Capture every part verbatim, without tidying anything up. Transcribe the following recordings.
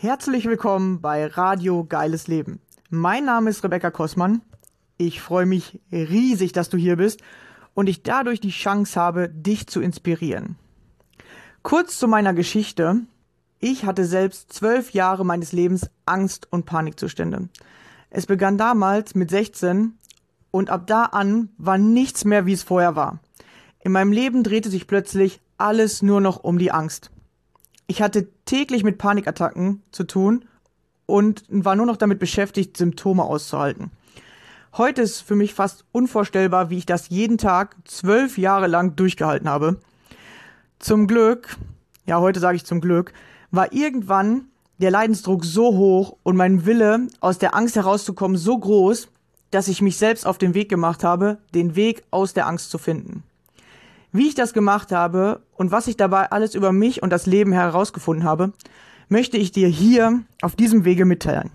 Herzlich willkommen bei Radio Geiles Leben. Mein Name ist Rebecca Kossmann. Ich freue mich riesig, dass du hier bist und ich dadurch die Chance habe, dich zu inspirieren. Kurz zu meiner Geschichte. Ich hatte selbst zwölf Jahre meines Lebens Angst- und Panikzustände. Es begann damals mit sechzehn und ab da an war nichts mehr, wie es vorher war. In meinem Leben drehte sich plötzlich alles nur noch um die Angst. Ich hatte täglich mit Panikattacken zu tun und war nur noch damit beschäftigt, Symptome auszuhalten. Heute ist für mich fast unvorstellbar, wie ich das jeden Tag zwölf Jahre lang durchgehalten habe. Zum Glück, ja heute sage ich zum Glück, war irgendwann der Leidensdruck so hoch und mein Wille, aus der Angst herauszukommen, so groß, dass ich mich selbst auf den Weg gemacht habe, den Weg aus der Angst zu finden. Wie ich das gemacht habe und was ich dabei alles über mich und das Leben herausgefunden habe, möchte ich dir hier auf diesem Wege mitteilen.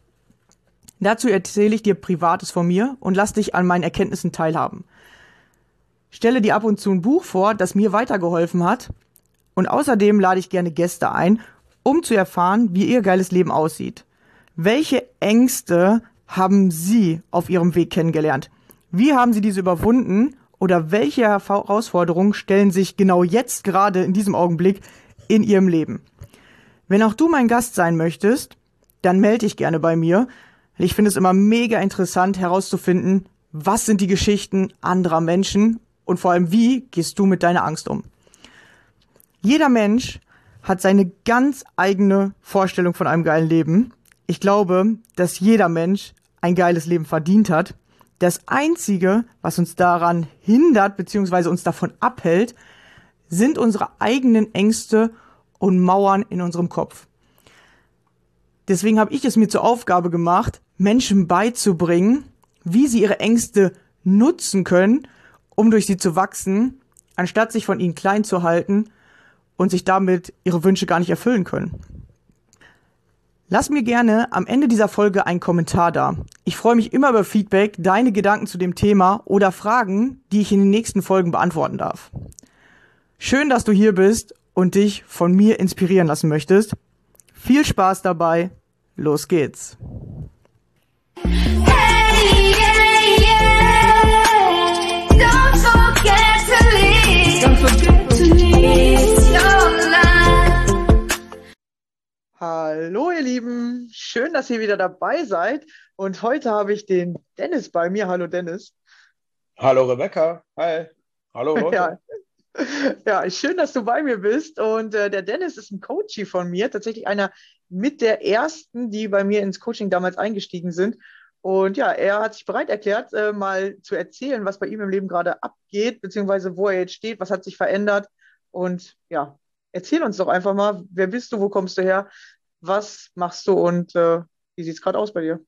Dazu erzähle ich dir Privates von mir und lass dich an meinen Erkenntnissen teilhaben. Stelle dir ab und zu ein Buch vor, das mir weitergeholfen hat, und außerdem lade ich gerne Gäste ein, um zu erfahren, wie ihr geiles Leben aussieht. Welche Ängste haben Sie auf Ihrem Weg kennengelernt? Wie haben Sie diese überwunden? Oder welche Herausforderungen stellen sich genau jetzt gerade in diesem Augenblick in Ihrem Leben? Wenn auch du mein Gast sein möchtest, dann melde dich gerne bei mir. Ich finde es immer mega interessant herauszufinden, was sind die Geschichten anderer Menschen und vor allem, wie gehst du mit deiner Angst um? Jeder Mensch hat seine ganz eigene Vorstellung von einem geilen Leben. Ich glaube, dass jeder Mensch ein geiles Leben verdient hat. Das Einzige, was uns daran hindert bzw. uns davon abhält, sind unsere eigenen Ängste und Mauern in unserem Kopf. Deswegen habe ich es mir zur Aufgabe gemacht, Menschen beizubringen, wie sie ihre Ängste nutzen können, um durch sie zu wachsen, anstatt sich von ihnen klein zu halten und sich damit ihre Wünsche gar nicht erfüllen können. Lass mir gerne am Ende dieser Folge einen Kommentar da. Ich freue mich immer über Feedback, deine Gedanken zu dem Thema oder Fragen, die ich in den nächsten Folgen beantworten darf. Schön, dass du hier bist und dich von mir inspirieren lassen möchtest. Viel Spaß dabei. Los geht's. Hey, yeah, yeah. Don't forget to leave. Don't forget to leave your life. Hallo ihr Lieben, schön, dass ihr wieder dabei seid und heute habe ich den Dennis bei mir. Hallo Dennis. Hallo Rebecca, hi, hallo Leute. Ja, ja, schön, dass du bei mir bist und äh, der Dennis ist ein Coachie von mir, tatsächlich einer mit der ersten, die bei mir ins Coaching damals eingestiegen sind und ja, er hat sich bereit erklärt, äh, mal zu erzählen, was bei ihm im Leben gerade abgeht, beziehungsweise wo er jetzt steht, was hat sich verändert und ja, erzähl uns doch einfach mal, wer bist du, wo kommst du her, was machst du und äh, wie sieht es gerade aus bei dir?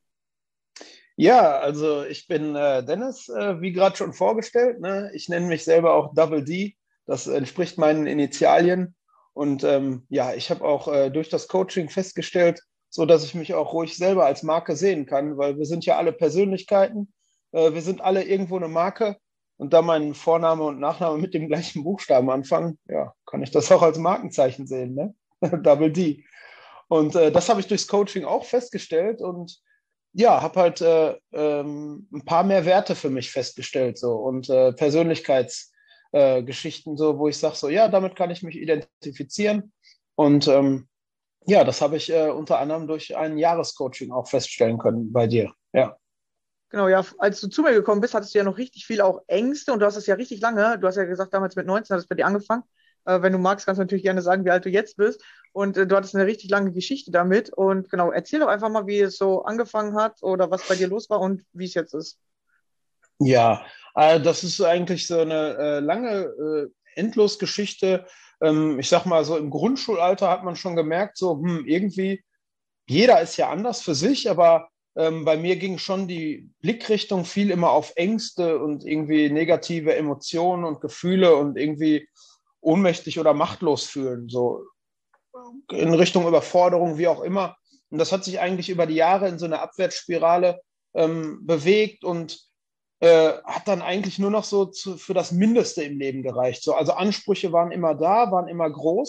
Ja, also ich bin äh, Dennis, äh, wie gerade schon vorgestellt, ne? Ich nenne mich selber auch Double D, das entspricht meinen Initialien und ähm, ja, ich habe auch äh, durch das Coaching festgestellt, so dass ich mich auch ruhig selber als Marke sehen kann, weil wir sind ja alle Persönlichkeiten, äh, wir sind alle irgendwo eine Marke und da mein Vorname und Nachname mit dem gleichen Buchstaben anfangen, ja, kann ich das auch als Markenzeichen sehen, ne? Double D. Und äh, das habe ich durchs Coaching auch festgestellt und ja, habe halt äh, ähm, ein paar mehr Werte für mich festgestellt so und äh, Persönlichkeitsgeschichten, äh, so, wo ich sage, so ja, damit kann ich mich identifizieren. Und ähm, ja, das habe ich äh, unter anderem durch ein Jahrescoaching auch feststellen können bei dir. Ja. Genau, ja, als du zu mir gekommen bist, hattest du ja noch richtig viel auch Ängste und du hast es ja richtig lange, du hast ja gesagt, damals mit neunzehn hat es bei dir angefangen. Äh, wenn du magst, kannst du natürlich gerne sagen, wie alt du jetzt bist. Und äh, du hattest eine richtig lange Geschichte damit. Und genau, erzähl doch einfach mal, wie es so angefangen hat oder was bei dir los war und wie es jetzt ist. Ja, äh, das ist eigentlich so eine äh, lange äh, Endlosgeschichte. Ähm, ich sag mal, so im Grundschulalter hat man schon gemerkt, so hm, irgendwie, jeder ist ja anders für sich, aber ähm, bei mir ging schon die Blickrichtung viel immer auf Ängste und irgendwie negative Emotionen und Gefühle und irgendwie ohnmächtig oder machtlos fühlen, so in Richtung Überforderung, wie auch immer. Und das hat sich eigentlich über die Jahre in so eine Abwärtsspirale ähm, bewegt und äh, hat dann eigentlich nur noch so zu, für das Mindeste im Leben gereicht. So, also Ansprüche waren immer da, waren immer groß,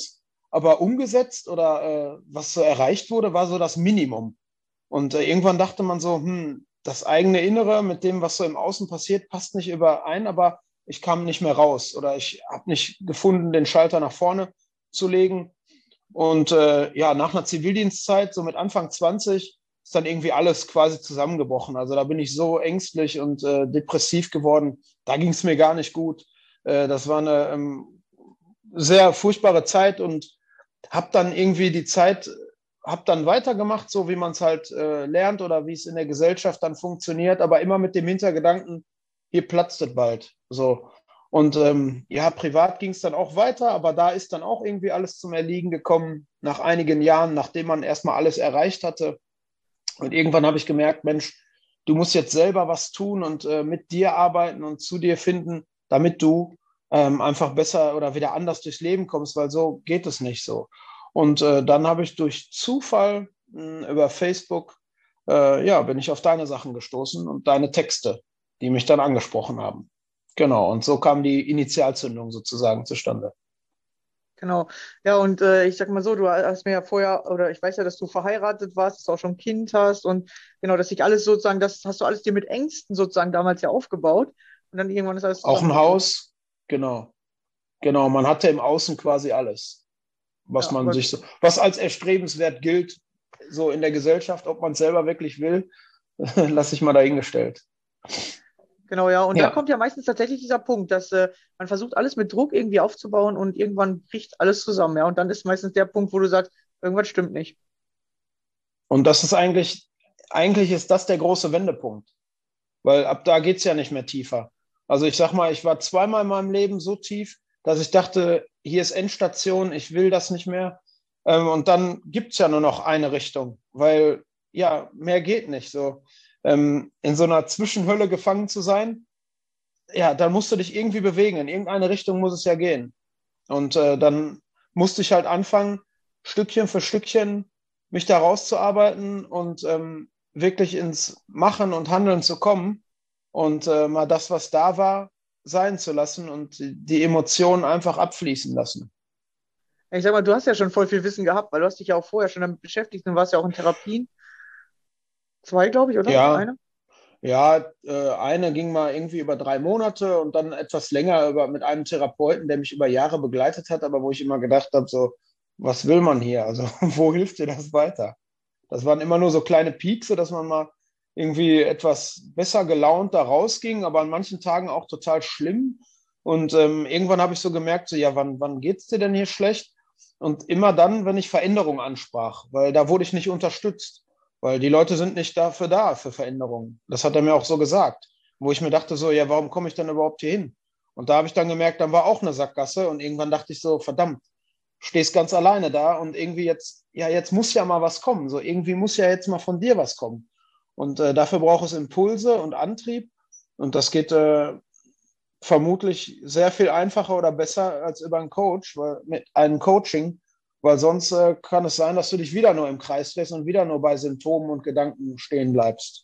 aber umgesetzt oder äh, was so erreicht wurde, war so das Minimum. Und äh, irgendwann dachte man so, hm, das eigene Innere mit dem, was so im Außen passiert, passt nicht überein, aber ich kam nicht mehr raus oder ich habe nicht gefunden, den Schalter nach vorne zu legen. Und äh, ja, nach einer Zivildienstzeit, so mit Anfang zwanzig, ist dann irgendwie alles quasi zusammengebrochen. Also da bin ich so ängstlich und äh, depressiv geworden. Da ging es mir gar nicht gut. Äh, das war eine ähm, sehr furchtbare Zeit und habe dann irgendwie die Zeit, habe dann weitergemacht, so wie man es halt äh, lernt oder wie es in der Gesellschaft dann funktioniert, aber immer mit dem Hintergedanken, hier platzt es bald. So. Und ähm, ja, privat ging es dann auch weiter, aber da ist dann auch irgendwie alles zum Erliegen gekommen, nach einigen Jahren, nachdem man erstmal alles erreicht hatte. Und irgendwann habe ich gemerkt, Mensch, du musst jetzt selber was tun und äh, mit dir arbeiten und zu dir finden, damit du ähm, einfach besser oder wieder anders durchs Leben kommst, weil so geht es nicht so. Und äh, dann habe ich durch Zufall mh, über Facebook, äh, ja, bin ich auf deine Sachen gestoßen und deine Texte, die mich dann angesprochen haben. Genau, und so kam die Initialzündung sozusagen zustande. Genau. Ja, und äh, ich sag mal so, du hast mir ja vorher, oder ich weiß ja, dass du verheiratet warst, dass du auch schon ein Kind hast und genau, dass sich alles sozusagen, das hast du alles dir mit Ängsten sozusagen damals ja aufgebaut und dann irgendwann ist alles Auch ein zusammengebrochen. Haus, genau, genau, man hatte im Außen quasi alles, was Ja, man aber sich so, was als erstrebenswert gilt, so in der Gesellschaft, ob man es selber wirklich will, lasse ich mal dahingestellt. genau, ja. Und da Ja, kommt ja meistens tatsächlich dieser Punkt, dass äh, man versucht, alles mit Druck irgendwie aufzubauen und irgendwann bricht alles zusammen, ja. Und dann ist meistens der Punkt, wo du sagst, irgendwas stimmt nicht. und das ist eigentlich, eigentlich ist das der große Wendepunkt, weil ab da geht es ja nicht mehr tiefer. Also ich sag mal, ich war zweimal in meinem Leben so tief, dass ich dachte, hier ist Endstation, ich will das nicht mehr. Ähm, und dann gibt es ja nur noch eine Richtung, weil ja, mehr geht nicht. So ähm, in so einer Zwischenhölle gefangen zu sein, ja, dann musst du dich irgendwie bewegen. In irgendeine Richtung muss es ja gehen. Und äh, dann musste ich halt anfangen, Stückchen für Stückchen mich da rauszuarbeiten und ähm, wirklich ins Machen und Handeln zu kommen und äh, mal das, was da war, sein zu lassen und die Emotionen einfach abfließen lassen. Ja, ich sag mal, du hast ja schon voll viel Wissen gehabt, weil du hast dich ja auch vorher schon damit beschäftigt und warst ja auch in Therapien. Zwei, glaube ich, oder? Ja, Eine? ja, äh, eine ging mal irgendwie über drei Monate und dann etwas länger über, mit einem Therapeuten, der mich über Jahre begleitet hat, aber wo ich immer gedacht habe, so, was will man hier? Also, wo hilft dir das weiter? Das waren immer nur so kleine Piekse, dass man mal irgendwie etwas besser gelaunt da rausging, aber an manchen Tagen auch total schlimm. Und ähm, irgendwann habe ich so gemerkt, so, ja, wann, wann geht es dir denn hier schlecht? Und immer dann, wenn ich Veränderungen ansprach, weil da wurde ich nicht unterstützt, weil die Leute sind nicht dafür da, für Veränderungen. Das hat er mir auch so gesagt, wo ich mir dachte, so, ja, warum komme ich denn überhaupt hier hin? Und da habe ich dann gemerkt, dann war auch eine Sackgasse und irgendwann dachte ich so, verdammt, stehst ganz alleine da und irgendwie jetzt, ja, jetzt muss ja mal was kommen. So irgendwie muss ja jetzt mal von dir was kommen. Und äh, dafür braucht es Impulse und Antrieb. Und das geht äh, vermutlich sehr viel einfacher oder besser als über einen Coach, weil mit einem Coaching, weil sonst äh, kann es sein, dass du dich wieder nur im Kreis drehst und wieder nur bei Symptomen und Gedanken stehen bleibst.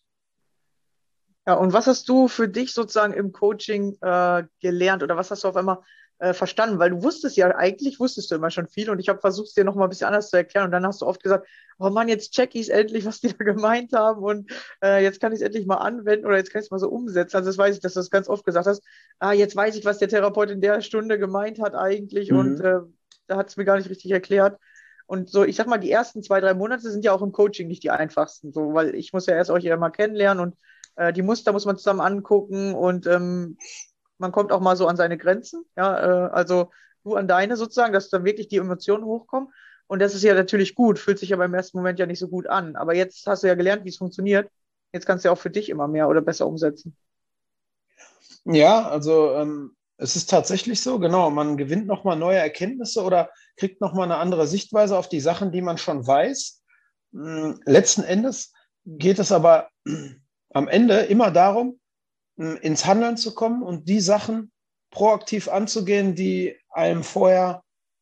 Ja, und was hast du für dich sozusagen im Coaching äh, gelernt oder was hast du auf einmal äh, verstanden? Weil du wusstest ja, eigentlich wusstest du immer schon viel und ich habe versucht, es dir noch mal ein bisschen anders zu erklären und dann hast du oft gesagt, oh Mann, jetzt check ich es endlich, was die da gemeint haben und äh, jetzt kann ich es endlich mal anwenden oder jetzt kann ich es mal so umsetzen. Also das weiß ich, dass du das ganz oft gesagt hast. Ah, jetzt weiß ich, was der Therapeut in der Stunde gemeint hat eigentlich und Mhm. äh, da hat es mir gar nicht richtig erklärt. Und so, ich sag mal, die ersten zwei, drei Monate sind ja auch im Coaching nicht die einfachsten, so, weil ich muss ja erst euch ja mal kennenlernen und äh, die Muster muss man zusammen angucken und ähm, man kommt auch mal so an seine Grenzen. Ja, äh, also du an deine sozusagen, dass dann wirklich die Emotionen hochkommen. Und das ist ja natürlich gut, fühlt sich aber im ersten Moment ja nicht so gut an. Aber jetzt hast du ja gelernt, wie es funktioniert. Jetzt kannst du ja auch für dich immer mehr oder besser umsetzen. Ja, also ähm, es ist tatsächlich so, genau, man gewinnt nochmal neue Erkenntnisse oder kriegt nochmal eine andere Sichtweise auf die Sachen, die man schon weiß. Hm, letzten Endes geht es aber am Ende immer darum, hm, ins Handeln zu kommen und die Sachen proaktiv anzugehen, die einem vorher,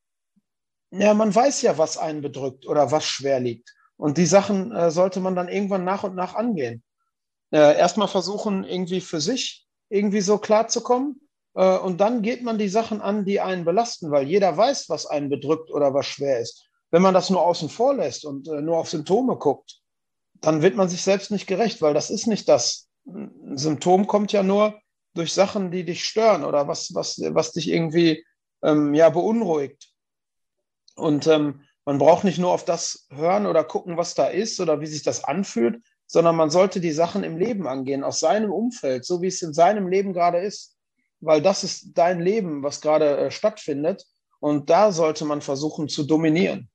ja, man weiß ja, was einen bedrückt oder was schwer liegt. Und die Sachen äh, sollte man dann irgendwann nach und nach angehen. Äh, erstmal versuchen, irgendwie für sich irgendwie so klarzukommen. Äh, und dann geht man die Sachen an, die einen belasten, weil jeder weiß, was einen bedrückt oder was schwer ist. Wenn man das nur außen vor lässt und äh, nur auf Symptome guckt, dann wird man sich selbst nicht gerecht, weil das ist nicht das. Ein Symptom kommt ja nur durch Sachen, die dich stören oder was, was, was dich irgendwie ähm, ja, beunruhigt. Und ähm, man braucht nicht nur auf das hören oder gucken, was da ist oder wie sich das anfühlt, sondern man sollte die Sachen im Leben angehen, aus seinem Umfeld, so wie es in seinem Leben gerade ist. Weil das ist dein Leben, was gerade äh, stattfindet. Und da sollte man versuchen zu dominieren.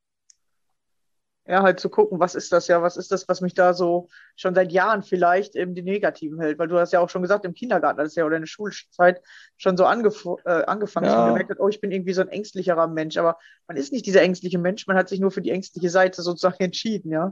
Ja, halt zu gucken, was ist das ja, was ist das, was mich da so schon seit Jahren vielleicht eben die Negativen hält. Weil du hast ja auch schon gesagt, im Kindergarten, das ist ja oder in der Schulzeit schon so angef äh, angefangen, dass man Ja, gemerkt hat, oh, ich bin irgendwie so ein ängstlicherer Mensch. Aber man ist nicht dieser ängstliche Mensch, man hat sich nur für die ängstliche Seite sozusagen entschieden, ja.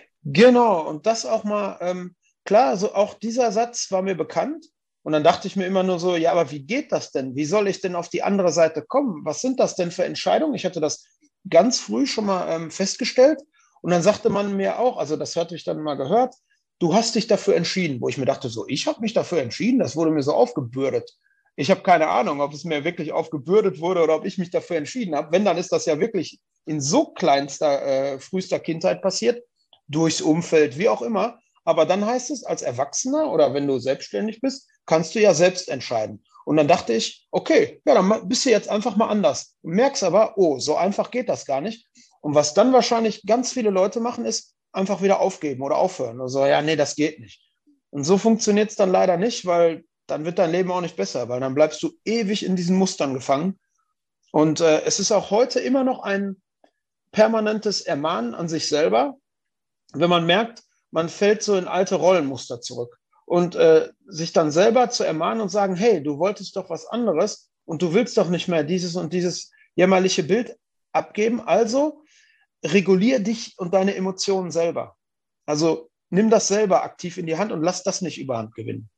genau. Und das auch mal, ähm, klar, so auch dieser Satz war mir bekannt. Und dann dachte ich mir immer nur so, ja, aber wie geht das denn? Wie soll ich denn auf die andere Seite kommen? Was sind das denn für Entscheidungen? Ich hatte das ganz früh schon mal ähm, festgestellt. Und dann sagte man mir auch, also das hatte ich dann mal gehört, du hast dich dafür entschieden, wo ich mir dachte, so, ich habe mich dafür entschieden, das wurde mir so aufgebürdet. Ich habe keine Ahnung, ob es mir wirklich aufgebürdet wurde oder ob ich mich dafür entschieden habe. Wenn, dann ist das ja wirklich in so kleinster, äh, frühester Kindheit passiert, durchs Umfeld, wie auch immer. Aber dann heißt es, als Erwachsener oder wenn du selbstständig bist, kannst du ja selbst entscheiden. Und dann dachte ich, okay, ja, dann bist du jetzt einfach mal anders. Du merkst aber, oh, so einfach geht das gar nicht. Und was dann wahrscheinlich ganz viele Leute machen, ist einfach wieder aufgeben oder aufhören. Also, ja, nee, das geht nicht. Und so funktioniert es dann leider nicht, weil dann wird dein Leben auch nicht besser, weil dann bleibst du ewig in diesen Mustern gefangen. Und äh, es ist auch heute immer noch ein permanentes Ermahnen an sich selber, wenn man merkt, man fällt so in alte Rollenmuster zurück. Und äh, sich dann selber zu ermahnen und sagen, hey, du wolltest doch was anderes und du willst doch nicht mehr dieses und dieses jämmerliche Bild abgeben. Also regulier dich und deine Emotionen selber. Also nimm das selber aktiv in die Hand und lass das nicht überhand gewinnen.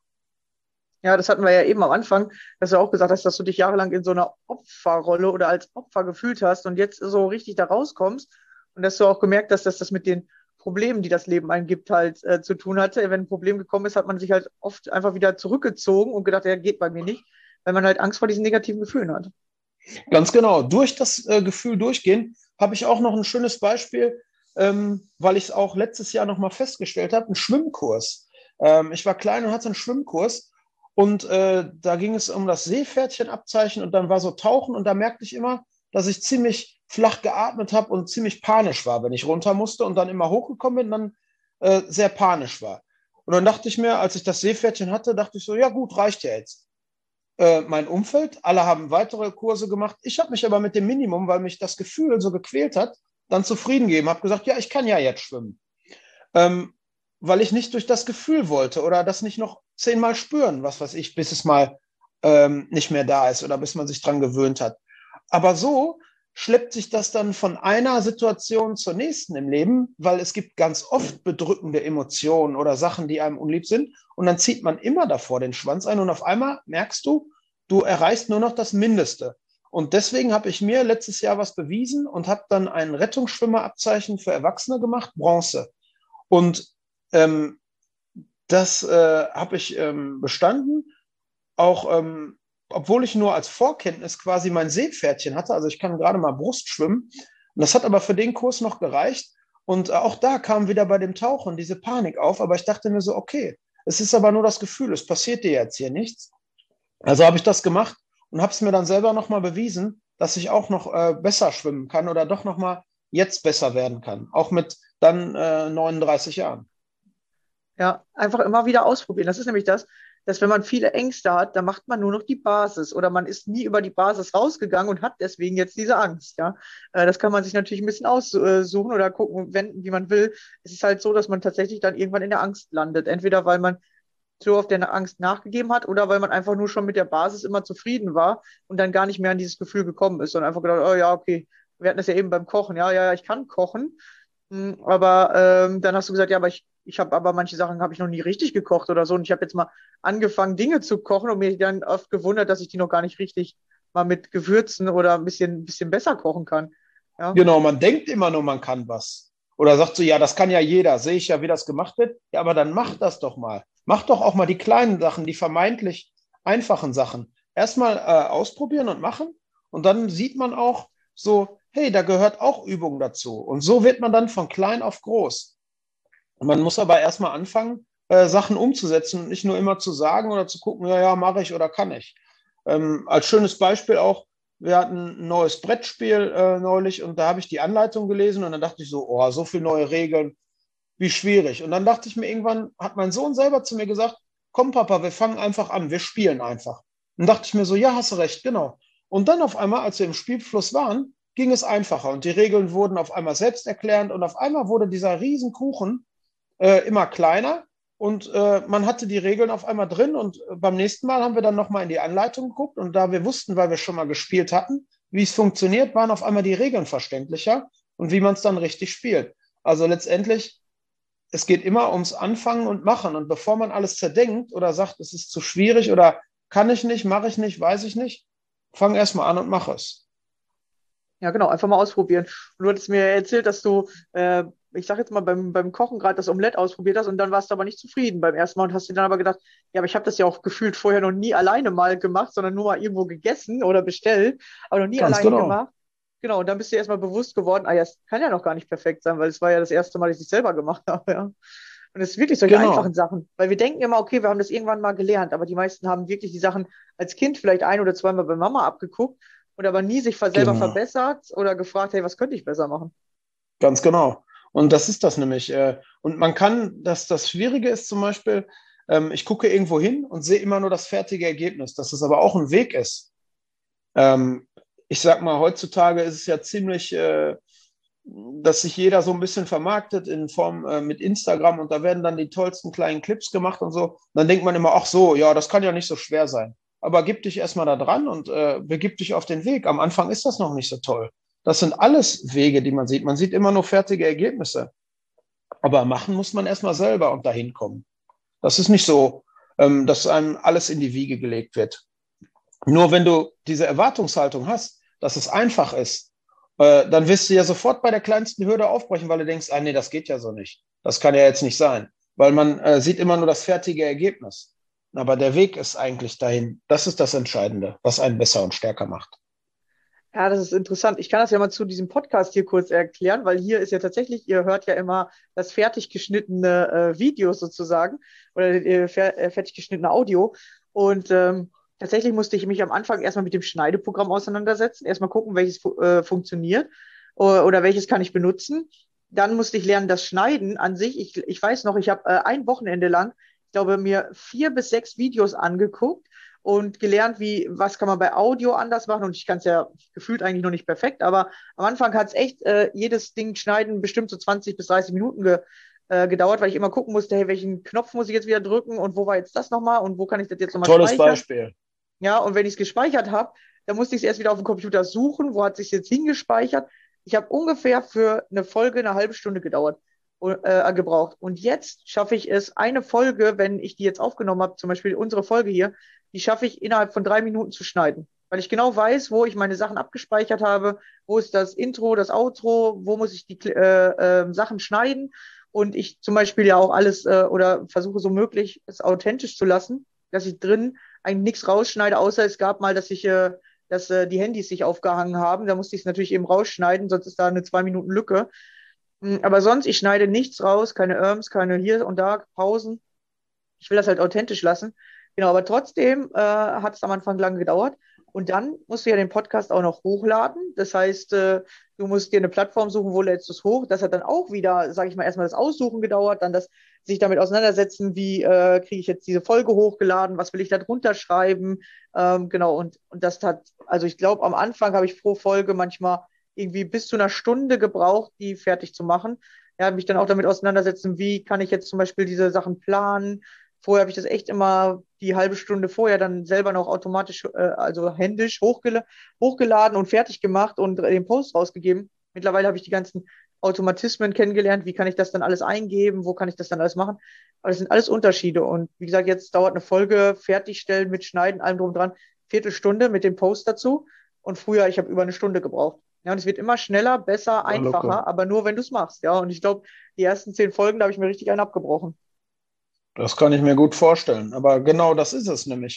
Ja, das hatten wir ja eben am Anfang, dass du auch gesagt hast, dass du dich jahrelang in so einer Opferrolle oder als Opfer gefühlt hast und jetzt so richtig da rauskommst und dass du auch gemerkt hast, dass das mit den Problemen, die das Leben einem gibt, halt äh, zu tun hatte. Wenn ein Problem gekommen ist, hat man sich halt oft einfach wieder zurückgezogen und gedacht, ja, geht bei mir nicht, weil man halt Angst vor diesen negativen Gefühlen hat. Ganz genau. Durch das äh, Gefühl durchgehen habe ich auch noch ein schönes Beispiel, ähm, weil ich es auch letztes Jahr noch mal festgestellt habe, einen Schwimmkurs. Ähm, ich war klein und hatte einen Schwimmkurs und äh, da ging es um das Seepferdchenabzeichen und dann war so Tauchen und da merkte ich immer, dass ich ziemlich flach geatmet habe und ziemlich panisch war, wenn ich runter musste und dann immer hochgekommen bin, dann äh, sehr panisch war. Und dann dachte ich mir, als ich das Seepferdchen hatte, dachte ich so, ja gut, reicht ja jetzt. Äh, mein Umfeld, alle haben weitere Kurse gemacht. Ich habe mich aber mit dem Minimum, weil mich das Gefühl so gequält hat, dann zufrieden gegeben, habe gesagt, ja, ich kann ja jetzt schwimmen. Ähm, weil ich nicht durch das Gefühl wollte oder das nicht noch zehnmal spüren, was weiß ich, bis es mal ähm, nicht mehr da ist oder bis man sich dran gewöhnt hat. Aber so schleppt sich das dann von einer Situation zur nächsten im Leben, weil es gibt ganz oft bedrückende Emotionen oder Sachen, die einem unlieb sind. Und dann zieht man immer davor den Schwanz ein und auf einmal merkst du, du erreichst nur noch das Mindeste. Und deswegen habe ich mir letztes Jahr was bewiesen und habe dann ein Rettungsschwimmerabzeichen für Erwachsene gemacht, Bronze. Und ähm, das äh, habe ich ähm, bestanden, auch ähm, obwohl ich nur als Vorkenntnis quasi mein Seepferdchen hatte, also ich kann gerade mal Brust schwimmen. Und das hat aber für den Kurs noch gereicht. Und auch da kam wieder bei dem Tauchen diese Panik auf. Aber ich dachte mir so, okay, es ist aber nur das Gefühl, es passiert dir jetzt hier nichts. Also habe ich das gemacht und habe es mir dann selber nochmal bewiesen, dass ich auch noch äh, besser schwimmen kann oder doch nochmal jetzt besser werden kann. Auch mit dann äh, neununddreißig Jahren. Ja, einfach immer wieder ausprobieren. Das ist nämlich das, dass wenn man viele Ängste hat, dann macht man nur noch die Basis oder man ist nie über die Basis rausgegangen und hat deswegen jetzt diese Angst. Ja, äh, das kann man sich natürlich ein bisschen aussuchen oder gucken, wenden, wie man will. Es ist halt so, dass man tatsächlich dann irgendwann in der Angst landet. Entweder weil man so auf der Angst nachgegeben hat oder weil man einfach nur schon mit der Basis immer zufrieden war und dann gar nicht mehr an dieses Gefühl gekommen ist, sondern einfach gedacht, oh ja, okay, wir hatten das ja eben beim Kochen. Ja, ja, ja, ich kann kochen. Hm, Aber ähm, dann hast du gesagt, ja, aber ich, ich habe aber manche Sachen habe ich noch nie richtig gekocht oder so. Und ich habe jetzt mal angefangen, Dinge zu kochen und mir dann oft gewundert, dass ich die noch gar nicht richtig mal mit Gewürzen oder ein bisschen, bisschen besser kochen kann. Ja, Genau, man denkt immer nur, man kann was. Oder sagt so, ja, das kann ja jeder, sehe ich ja, wie das gemacht wird. Ja, aber dann mach das doch mal. Mach doch auch mal die kleinen Sachen, die vermeintlich einfachen Sachen. erstmal äh, ausprobieren und machen und dann sieht man auch so, hey, da gehört auch Übung dazu. Und so wird man dann von klein auf groß. Man muss aber erstmal anfangen, äh, Sachen umzusetzen und nicht nur immer zu sagen oder zu gucken, ja, ja, mache ich oder kann ich. Ähm, als schönes Beispiel auch, wir hatten ein neues Brettspiel äh, neulich und da habe ich die Anleitung gelesen und dann dachte ich so, oh, so viele neue Regeln, wie schwierig. Und dann dachte ich mir irgendwann, hat mein Sohn selber zu mir gesagt, komm Papa, wir fangen einfach an, wir spielen einfach. Und dachte ich mir so, ja, hast du recht, genau. Und dann auf einmal, als wir im Spielfluss waren, ging es einfacher und die Regeln wurden auf einmal selbsterklärend und auf einmal wurde dieser Riesenkuchen äh, immer kleiner und äh, man hatte die Regeln auf einmal drin und äh, beim nächsten Mal haben wir dann nochmal in die Anleitung geguckt und da wir wussten, weil wir schon mal gespielt hatten, wie es funktioniert, waren auf einmal die Regeln verständlicher und wie man es dann richtig spielt. Also letztendlich, es geht immer ums Anfangen und Machen und bevor man alles zerdenkt oder sagt, es ist zu schwierig oder kann ich nicht, mache ich nicht, weiß ich nicht, fang erstmal an und mach es. Ja, genau, einfach mal ausprobieren. Und du hattest mir erzählt, dass du, äh, ich sag jetzt mal, beim, beim Kochen gerade das Omelett ausprobiert hast und dann warst du aber nicht zufrieden beim ersten Mal und hast dir dann aber gedacht, ja, aber ich habe das ja auch gefühlt vorher noch nie alleine mal gemacht, sondern nur mal irgendwo gegessen oder bestellt, aber noch nie Ganz alleine genau. gemacht. Genau, und dann bist du erstmal bewusst geworden, ah ja, es kann ja noch gar nicht perfekt sein, weil es war ja das erste Mal, dass ich es selber gemacht habe, ja. Und es ist wirklich solche einfachen Genau. Sachen, weil wir denken immer, okay, wir haben das irgendwann mal gelernt, aber die meisten haben wirklich die Sachen als Kind vielleicht ein oder zweimal bei Mama abgeguckt und aber nie sich ver- selber Genau. verbessert oder gefragt, hey, was könnte ich besser machen? Ganz genau. Und das ist das nämlich. äh, Und man kann, das, das Schwierige ist zum Beispiel, ähm, ich gucke irgendwo hin und sehe immer nur das fertige Ergebnis, dass es aber auch ein Weg ist. Ähm, Ich sag mal, heutzutage ist es ja ziemlich, äh, dass sich jeder so ein bisschen vermarktet in Form äh, mit Instagram und da werden dann die tollsten kleinen Clips gemacht und so. Dann denkt man immer, ach so, ja, das kann ja nicht so schwer sein. Aber gib dich erstmal da dran und äh, begib dich auf den Weg. Am Anfang ist das noch nicht so toll. Das sind alles Wege, die man sieht. Man sieht immer nur fertige Ergebnisse. Aber machen muss man erstmal selber und dahin kommen. Das ist nicht so, ähm, dass einem alles in die Wiege gelegt wird. Nur wenn du diese Erwartungshaltung hast, dass es einfach ist, äh, dann wirst du ja sofort bei der kleinsten Hürde aufbrechen, weil du denkst, ah nee, das geht ja so nicht. Das kann ja jetzt nicht sein. Weil man äh, sieht immer nur das fertige Ergebnis. Aber der Weg ist eigentlich dahin. Das ist das Entscheidende, was einen besser und stärker macht. Ja, das ist interessant. Ich kann das ja mal zu diesem Podcast hier kurz erklären, weil hier ist ja tatsächlich, ihr hört ja immer das fertig geschnittene äh, Video sozusagen oder äh, fer äh, fertig geschnittene Audio. Und ähm, tatsächlich musste ich mich am Anfang erstmal mit dem Schneideprogramm auseinandersetzen, erstmal gucken, welches fu äh, funktioniert oder, oder welches kann ich benutzen. Dann musste ich lernen, das Schneiden an sich. Ich, ich weiß noch, ich habe äh, ein Wochenende lang, ich glaube, mir vier bis sechs Videos angeguckt und gelernt, wie, was kann man bei Audio anders machen. Und ich kann es ja gefühlt eigentlich noch nicht perfekt, aber am Anfang hat es echt äh, jedes Ding schneiden bestimmt so zwanzig bis dreißig Minuten ge, äh, gedauert, weil ich immer gucken musste, hey, welchen Knopf muss ich jetzt wieder drücken und wo war jetzt das nochmal und wo kann ich das jetzt nochmal Tolles speichern. Beispiel. Ja, und wenn ich es gespeichert habe, dann musste ich es erst wieder auf dem Computer suchen, wo hat sich jetzt hingespeichert. Ich habe ungefähr für eine Folge eine halbe Stunde gedauert, äh, gebraucht. Und jetzt schaffe ich es, eine Folge, wenn ich die jetzt aufgenommen habe, zum Beispiel unsere Folge hier, die schaffe ich innerhalb von drei Minuten zu schneiden. Weil ich genau weiß, wo ich meine Sachen abgespeichert habe, wo ist das Intro, das Outro, wo muss ich die äh, äh, Sachen schneiden. Und ich zum Beispiel ja auch alles äh, oder versuche so möglich, es authentisch zu lassen, dass ich drin eigentlich nichts rausschneide, außer es gab mal, dass ich, äh, dass äh, die Handys sich aufgehangen haben. Da musste ich es natürlich eben rausschneiden, sonst ist da eine zwei Minuten Lücke. Aber sonst, ich schneide nichts raus, keine Irms, keine hier und da Pausen. Ich will das halt authentisch lassen. Genau, aber trotzdem äh, hat es am Anfang lange gedauert. Und dann musst du ja den Podcast auch noch hochladen. Das heißt, äh, du musst dir eine Plattform suchen, wo lädst du es hoch. Das hat dann auch wieder, sage ich mal, erstmal das Aussuchen gedauert, dann das sich damit auseinandersetzen, wie äh, kriege ich jetzt diese Folge hochgeladen, was will ich da drunter schreiben. Ähm, genau, und, und das hat, also ich glaube, am Anfang habe ich pro Folge manchmal irgendwie bis zu einer Stunde gebraucht, die fertig zu machen. Ja, mich dann auch damit auseinandersetzen, wie kann ich jetzt zum Beispiel diese Sachen planen. Vorher habe ich das echt immer die halbe Stunde vorher dann selber noch automatisch, äh, also händisch hochgel hochgeladen und fertig gemacht und den Post rausgegeben. Mittlerweile habe ich die ganzen Automatismen kennengelernt. Wie kann ich das dann alles eingeben? Wo kann ich das dann alles machen? Aber das sind alles Unterschiede. Und wie gesagt, jetzt dauert eine Folge fertigstellen mit Schneiden, allem drum dran, Viertelstunde mit dem Post dazu. Und früher, ich habe über eine Stunde gebraucht. Ja, und es wird immer schneller, besser, Ja, locker. einfacher, aber nur, wenn du es machst. Ja, und ich glaube, die ersten zehn Folgen, da habe ich mir richtig einen abgebrochen. Das kann ich mir gut vorstellen. Aber genau das ist es nämlich.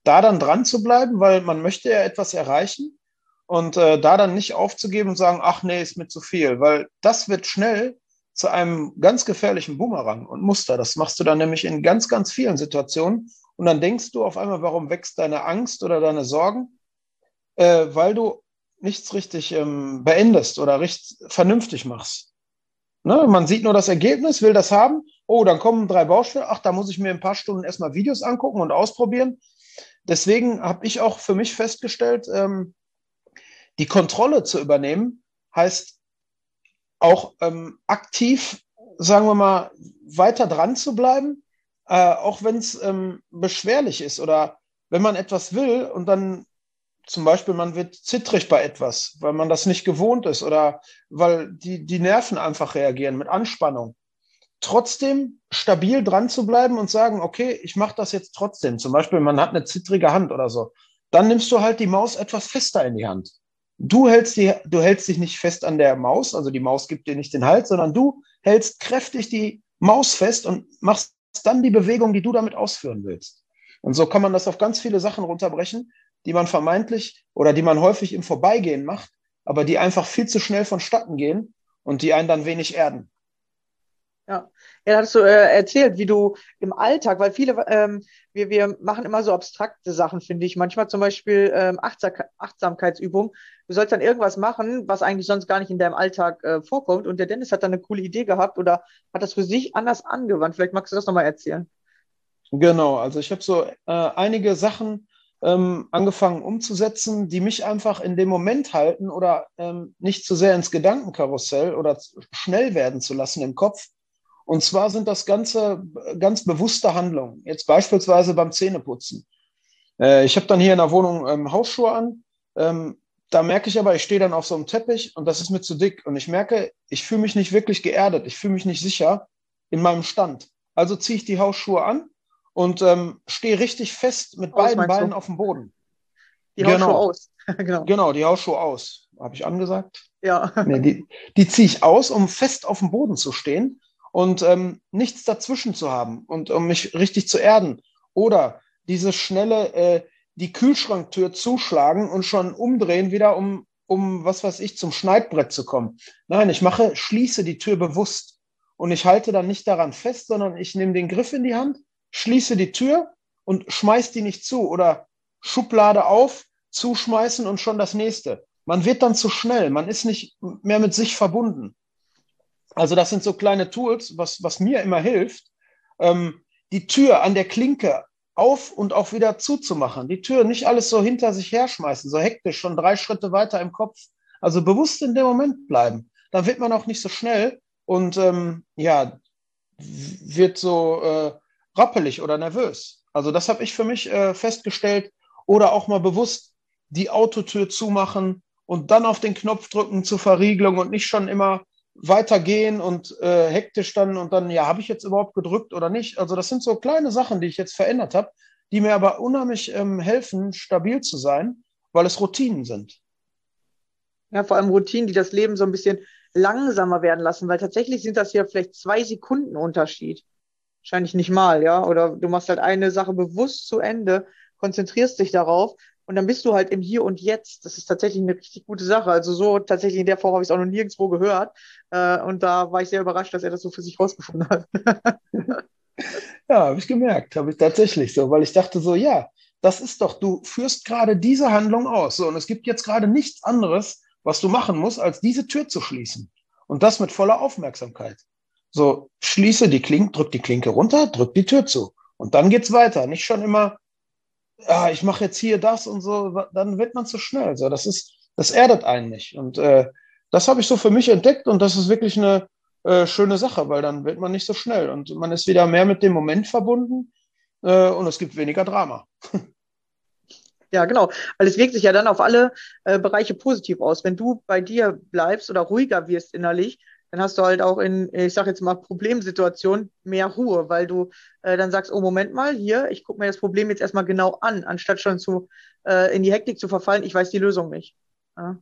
da dann dran zu bleiben, weil man möchte ja etwas erreichen und äh, da dann nicht aufzugeben und sagen, ach nee, ist mir zu viel, weil das wird schnell zu einem ganz gefährlichen Boomerang und Muster. Das machst du dann nämlich in ganz, ganz vielen Situationen und dann denkst du auf einmal, warum wächst deine Angst oder deine Sorgen? Äh, weil du nichts richtig ähm, beendest oder richtig vernünftig machst. Ne? Man sieht nur das Ergebnis, will das haben. Oh, dann kommen drei Baustellen. Ach, da muss ich mir ein paar Stunden erstmal Videos angucken und ausprobieren. Deswegen habe ich auch für mich festgestellt, ähm, die Kontrolle zu übernehmen, heißt auch ähm, aktiv, sagen wir mal, weiter dran zu bleiben, äh, auch wenn es ähm, beschwerlich ist oder wenn man etwas will und dann zum Beispiel, man wird zittrig bei etwas, weil man das nicht gewohnt ist oder weil die, die Nerven einfach reagieren mit Anspannung. Trotzdem stabil dran zu bleiben und sagen, okay, ich mache das jetzt trotzdem. Zum Beispiel, man hat eine zittrige Hand oder so. Dann nimmst du halt die Maus etwas fester in die Hand. Du hältst, die, du hältst dich nicht fest an der Maus, also die Maus gibt dir nicht den Halt, sondern du hältst kräftig die Maus fest und machst dann die Bewegung, die du damit ausführen willst. Und so kann man das auf ganz viele Sachen runterbrechen, die man vermeintlich oder die man häufig im Vorbeigehen macht, aber die einfach viel zu schnell vonstatten gehen und die einen dann wenig erden. Ja, ja, hattest du äh, erzählt, wie du im Alltag, weil viele, ähm, wir, wir machen immer so abstrakte Sachen, finde ich. Manchmal zum Beispiel ähm, Achtsam Achtsamkeitsübung. Du sollst dann irgendwas machen, was eigentlich sonst gar nicht in deinem Alltag äh, vorkommt. Und der Dennis hat dann eine coole Idee gehabt oder hat das für sich anders angewandt. Vielleicht magst du das nochmal erzählen. Genau, also ich habe so äh, einige Sachen ähm, angefangen umzusetzen, die mich einfach in dem Moment halten oder ähm, nicht zu sehr ins Gedankenkarussell oder schnell werden zu lassen im Kopf. Und zwar sind das Ganze ganz bewusste Handlungen. Jetzt beispielsweise beim Zähneputzen. Äh, ich habe dann hier in der Wohnung ähm, Hausschuhe an. Ähm, da merke ich aber, ich stehe dann auf so einem Teppich und das ist mir zu dick. Und ich merke, ich fühle mich nicht wirklich geerdet. Ich fühle mich nicht sicher in meinem Stand. Also ziehe ich die Hausschuhe an und ähm, stehe richtig fest mit Aus, beiden meinst du? Beinen auf dem Boden. Die Hausschuhe Genau, aus. Genau. genau, die Hausschuhe aus. Habe ich angesagt? Ja. Nee, die, die ziehe ich aus, um fest auf dem Boden zu stehen und ähm, nichts dazwischen zu haben und um mich richtig zu erden. Oder dieses schnelle, äh, die Kühlschranktür zuschlagen und schon umdrehen wieder, um, um, was weiß ich, zum Schneidbrett zu kommen. Nein, ich mache, schließe die Tür bewusst und ich halte dann nicht daran fest, sondern ich nehme den Griff in die Hand, schließe die Tür und schmeiß die nicht zu oder Schublade auf, zuschmeißen und schon das nächste. Man wird dann zu schnell, man ist nicht mehr mit sich verbunden. Also das sind so kleine Tools, was, was mir immer hilft, ähm, die Tür an der Klinke auf und auch wieder zuzumachen. Die Tür nicht alles so hinter sich herschmeißen, so hektisch, schon drei Schritte weiter im Kopf. Also bewusst in dem Moment bleiben. Dann wird man auch nicht so schnell und ähm, ja, wird so äh, rappelig oder nervös. Also das habe ich für mich äh, festgestellt. Oder auch mal bewusst die Autotür zumachen und dann auf den Knopf drücken zur Verriegelung und nicht schon immer weitergehen und äh, hektisch dann und dann, ja, habe ich jetzt überhaupt gedrückt oder nicht? Also das sind so kleine Sachen, die ich jetzt verändert habe, die mir aber unheimlich ähm, helfen, stabil zu sein, weil es Routinen sind. Ja, vor allem Routinen, die das Leben so ein bisschen langsamer werden lassen, weil tatsächlich sind das ja vielleicht zwei Sekunden Unterschied. Wahrscheinlich nicht mal, ja. Oder du machst halt eine Sache bewusst zu Ende, konzentrierst dich darauf und dann bist du halt im Hier und Jetzt. Das ist tatsächlich eine richtig gute Sache. Also so tatsächlich in der Form habe ich es auch noch nirgendwo gehört. Äh, und da war ich sehr überrascht, dass er das so für sich rausgefunden hat. Ja, habe ich gemerkt, habe ich tatsächlich so, weil ich dachte so, ja, das ist doch, du führst gerade diese Handlung aus. So, und es gibt jetzt gerade nichts anderes, was du machen musst, als diese Tür zu schließen. Und das mit voller Aufmerksamkeit. So, schließe die Klinke, drück die Klinke runter, drück die Tür zu. Und dann geht's weiter. Nicht schon immer, ah, ich mache jetzt hier das und so, dann wird man zu schnell. So, das ist, das erdet einen nicht. Und äh, das habe ich so für mich entdeckt und das ist wirklich eine äh, schöne Sache, weil dann wird man nicht so schnell und man ist wieder mehr mit dem Moment verbunden äh, und es gibt weniger Drama. Ja, genau. Weil es wirkt sich ja dann auf alle äh, Bereiche positiv aus. Wenn du bei dir bleibst oder ruhiger wirst innerlich, dann hast du halt auch in, ich sag jetzt mal, Problemsituationen mehr Ruhe, weil du äh, dann sagst, oh, Moment mal, hier, ich gucke mir das Problem jetzt erstmal genau an, anstatt schon zu äh, in die Hektik zu verfallen, ich weiß die Lösung nicht. Ja.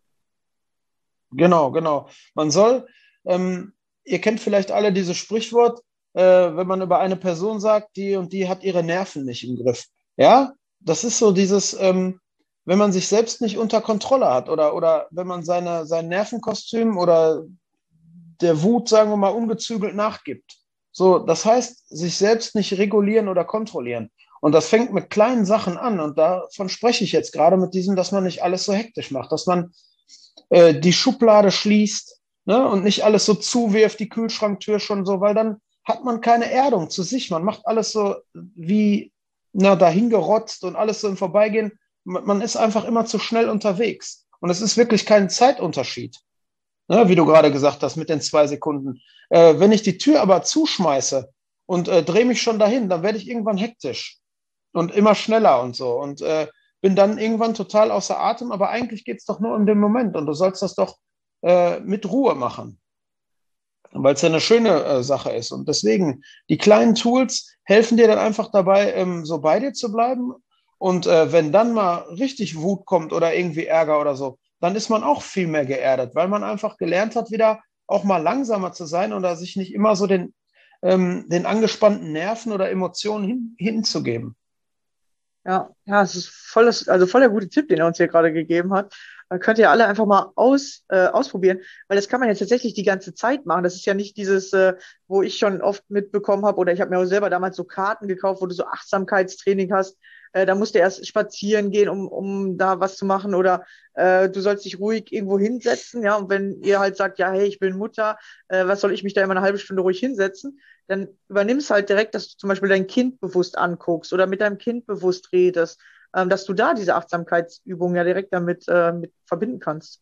Genau, genau. Man soll, ähm, ihr kennt vielleicht alle dieses Sprichwort, äh, wenn man über eine Person sagt, die und die hat ihre Nerven nicht im Griff. Ja? das ist so dieses, ähm, wenn man sich selbst nicht unter Kontrolle hat oder, oder wenn man seine, sein Nervenkostüm oder der Wut, sagen wir mal, ungezügelt nachgibt. So, das heißt, sich selbst nicht regulieren oder kontrollieren. Und das fängt mit kleinen Sachen an. Und davon spreche ich jetzt gerade mit diesem, dass man nicht alles so hektisch macht, dass man äh, die Schublade schließt, ne, und nicht alles so zuwirft, die Kühlschranktür schon so, weil dann hat man keine Erdung zu sich. Man macht alles so wie na, dahingerotzt und alles so im Vorbeigehen. Man ist einfach immer zu schnell unterwegs. Und es ist wirklich kein Zeitunterschied, ne, wie du gerade gesagt hast, mit den zwei Sekunden. Äh, wenn ich die Tür aber zuschmeiße und äh, drehe mich schon dahin, dann werde ich irgendwann hektisch und immer schneller und so. Und äh, bin dann irgendwann total außer Atem, aber eigentlich geht es doch nur um den Moment und du sollst das doch äh, mit Ruhe machen, weil es ja eine schöne äh, Sache ist. Und deswegen, die kleinen Tools helfen dir dann einfach dabei, ähm, so bei dir zu bleiben. Und äh, wenn dann mal richtig Wut kommt oder irgendwie Ärger oder so, dann ist man auch viel mehr geerdet, weil man einfach gelernt hat, wieder auch mal langsamer zu sein oder sich nicht immer so den, ähm, den angespannten Nerven oder Emotionen hin, hinzugeben. Ja, ja, es ist volles, also voll der gute Tipp, den er uns hier gerade gegeben hat. Äh, könnt ihr alle einfach mal aus, äh, ausprobieren, weil das kann man ja tatsächlich die ganze Zeit machen. Das ist ja nicht dieses, äh, wo ich schon oft mitbekommen habe, oder ich habe mir auch selber damals so Karten gekauft, wo du so Achtsamkeitstraining hast. Äh, da musst du erst spazieren gehen, um, um da was zu machen, oder äh, du sollst dich ruhig irgendwo hinsetzen, ja, und wenn ihr halt sagt, ja, hey, ich bin Mutter, äh, was soll ich mich da immer eine halbe Stunde ruhig hinsetzen? Dann übernimmst halt direkt, dass du zum Beispiel dein Kind bewusst anguckst oder mit deinem Kind bewusst redest, ähm, dass du da diese Achtsamkeitsübung ja direkt damit äh, mit verbinden kannst.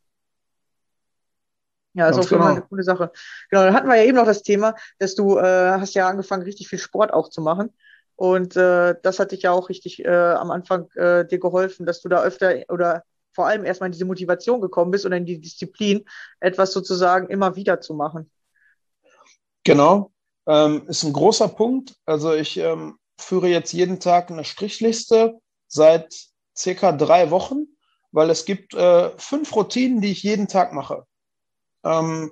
Ja, ist Ganz auf jeden Fall genau. eine coole Sache. Genau, dann hatten wir ja eben noch das Thema, dass du äh, hast ja angefangen, richtig viel Sport auch zu machen. Und äh, das hat dich ja auch richtig äh, am Anfang äh, dir geholfen, dass du da öfter oder vor allem erstmal in diese Motivation gekommen bist oder in die Disziplin, etwas sozusagen immer wieder zu machen. Genau, ähm, ist ein großer Punkt. Also ich ähm, führe jetzt jeden Tag eine Strichliste seit circa drei Wochen, weil es gibt äh, fünf Routinen, die ich jeden Tag mache. Ähm,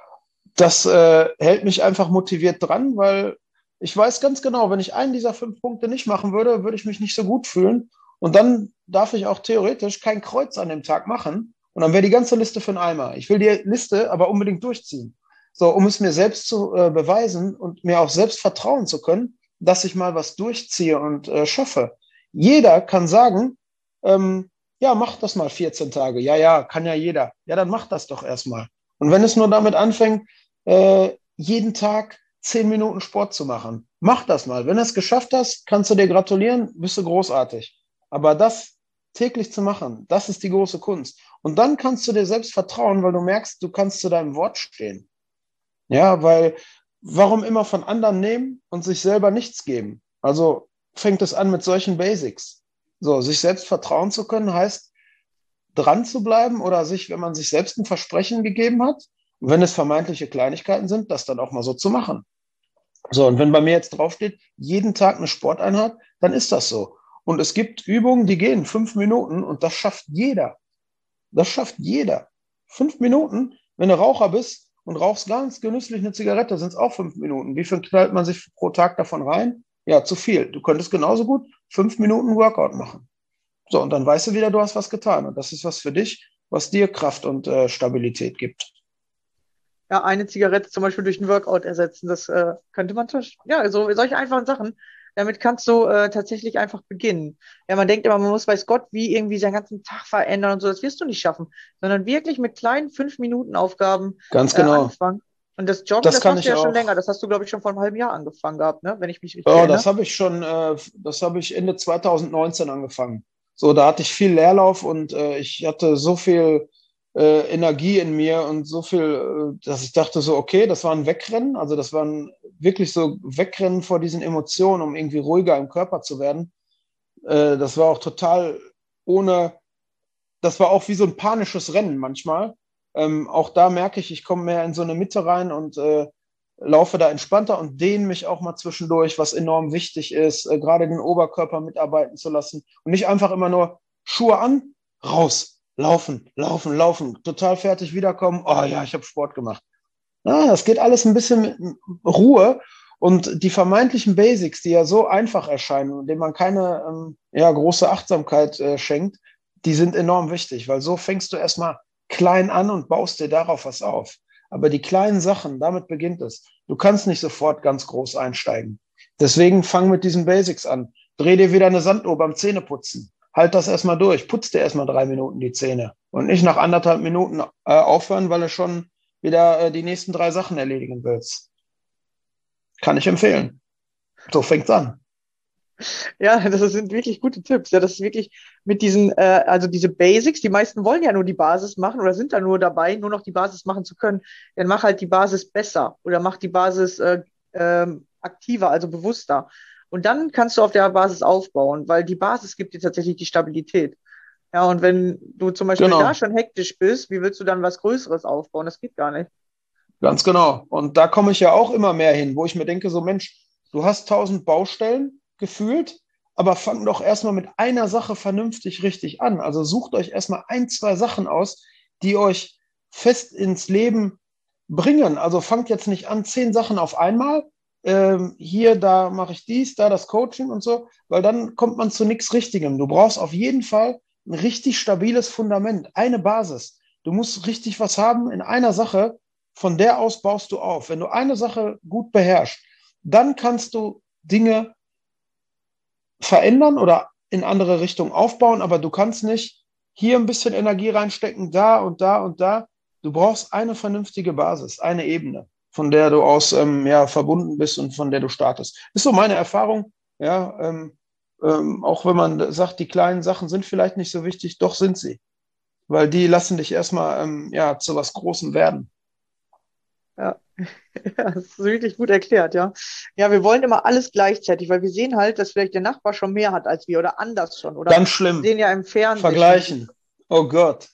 das äh, hält mich einfach motiviert dran, weil ich weiß ganz genau, wenn ich einen dieser fünf Punkte nicht machen würde, würde ich mich nicht so gut fühlen. Und dann darf ich auch theoretisch kein Kreuz an dem Tag machen. Und dann wäre die ganze Liste für einen Eimer. Ich will die Liste aber unbedingt durchziehen. So, um es mir selbst zu äh, beweisen und mir auch selbst vertrauen zu können, dass ich mal was durchziehe und äh, schaffe. Jeder kann sagen, ähm, ja, mach das mal vierzehn Tage. Ja, ja, kann ja jeder. Ja, dann mach das doch erstmal. Und wenn es nur damit anfängt, äh, jeden Tag zehn Minuten Sport zu machen, mach das mal. Wenn du es geschafft hast, kannst du dir gratulieren, bist du großartig. Aber das täglich zu machen, das ist die große Kunst. Und dann kannst du dir selbst vertrauen, weil du merkst, du kannst zu deinem Wort stehen. Ja, weil warum immer von anderen nehmen und sich selber nichts geben? Also fängt es an mit solchen Basics. So, sich selbst vertrauen zu können, heißt dran zu bleiben oder sich, wenn man sich selbst ein Versprechen gegeben hat, und wenn es vermeintliche Kleinigkeiten sind, das dann auch mal so zu machen. So, und wenn bei mir jetzt draufsteht, jeden Tag eine Sporteinheit, dann ist das so. Und es gibt Übungen, die gehen fünf Minuten und das schafft jeder. Das schafft jeder. Fünf Minuten, wenn du Raucher bist und rauchst ganz genüsslich eine Zigarette, sind es auch fünf Minuten. Wie viel knallt man sich pro Tag davon rein? Ja, zu viel. Du könntest genauso gut fünf Minuten Workout machen. So, und dann weißt du wieder, du hast was getan. Und das ist was für dich, was dir Kraft und äh, Stabilität gibt. Ja, eine Zigarette zum Beispiel durch einen Workout ersetzen, das äh, könnte man, tasch- ja, so solche einfachen Sachen. Damit kannst du äh, tatsächlich einfach beginnen. Ja, man denkt immer, man muss, weiß Gott, wie irgendwie seinen ganzen Tag verändern und so. Das wirst du nicht schaffen, sondern wirklich mit kleinen fünf-Minuten-Aufgaben Ganz äh, genau. anfangen. Und das Joggen, Das das kann machst du ich ja schon auch. länger. Das hast du, glaube ich, schon vor einem halben Jahr angefangen gehabt, ne? Wenn ich mich richtig Ja, erinnere. das habe ich schon, äh, das habe ich Ende zwanzig neunzehn angefangen. So, da hatte ich viel Leerlauf und äh, ich hatte so viel äh, Energie in mir und so viel, äh, dass ich dachte so, okay, das war ein Wegrennen. Also das war ein, wirklich so Wegrennen vor diesen Emotionen, um irgendwie ruhiger im Körper zu werden. Äh, das war auch total ohne, das war auch wie so ein panisches Rennen manchmal. Ähm, auch da merke ich, ich komme mehr in so eine Mitte rein und äh, laufe da entspannter und dehne mich auch mal zwischendurch, was enorm wichtig ist, äh, gerade den Oberkörper mitarbeiten zu lassen und nicht einfach immer nur Schuhe an, raus, laufen, laufen, laufen, total fertig wiederkommen. Oh ja, ich habe Sport gemacht. Ja, das geht alles ein bisschen mit Ruhe Und die vermeintlichen Basics, die ja so einfach erscheinen und denen man keine ähm, ja, große Achtsamkeit äh, schenkt, die sind enorm wichtig, weil so fängst du erstmal klein an und baust dir darauf was auf. Aber die kleinen Sachen, damit beginnt es. Du kannst nicht sofort ganz groß einsteigen. Deswegen fang mit diesen Basics an. Dreh dir wieder eine Sanduhr beim Zähneputzen. Halt das erstmal durch. Putz dir erstmal drei Minuten die Zähne. Und nicht nach anderthalb Minuten äh, aufhören, weil du schon wieder äh, die nächsten drei Sachen erledigen willst. Kann ich empfehlen. So fängt's an. Ja, das sind wirklich gute Tipps. Ja, das ist wirklich mit diesen, äh, also diese Basics, die meisten wollen ja nur die Basis machen oder sind da nur dabei, nur noch die Basis machen zu können. Dann mach halt die Basis besser oder mach die Basis äh, ähm, aktiver, also bewusster. Und dann kannst du auf der Basis aufbauen, weil die Basis gibt dir tatsächlich die Stabilität. Ja, und wenn du zum Beispiel da Genau, schon hektisch bist, wie willst du dann was Größeres aufbauen? Das geht gar nicht. ganz genau. Und da komme ich ja auch immer mehr hin, wo ich mir denke, so Mensch, du hast tausend Baustellen gefühlt, aber fang doch erstmal mit einer Sache vernünftig richtig an. Also sucht euch erstmal ein, zwei Sachen aus, die euch fest ins Leben bringen. Also fangt jetzt nicht an, zehn Sachen auf einmal. Ähm, hier, da mache ich dies, da das Coaching und so, weil dann kommt man zu nichts Richtigem. Du brauchst auf jeden Fall ein richtig stabiles Fundament, eine Basis. Du musst richtig was haben in einer Sache, von der aus baust du auf. Wenn du eine Sache gut beherrschst, dann kannst du Dinge verändern oder in andere Richtungen aufbauen, aber du kannst nicht hier ein bisschen Energie reinstecken, da und da und da. Du brauchst eine vernünftige Basis, eine Ebene, von der du aus ähm, ja, verbunden bist und von der du startest. Ist so meine Erfahrung, ja, ähm, ähm, auch wenn man sagt, die kleinen Sachen sind vielleicht nicht so wichtig, doch sind sie, weil die lassen dich erstmal ähm, ja, zu was Großem werden. Ja. Ja, das ist wirklich gut erklärt, ja. Ja, wir wollen immer alles gleichzeitig, weil wir sehen halt, dass vielleicht der Nachbar schon mehr hat als wir oder anders schon oder Ganz schlimm, sehen ja im Fernsehen schon. vergleichen. Oh Gott.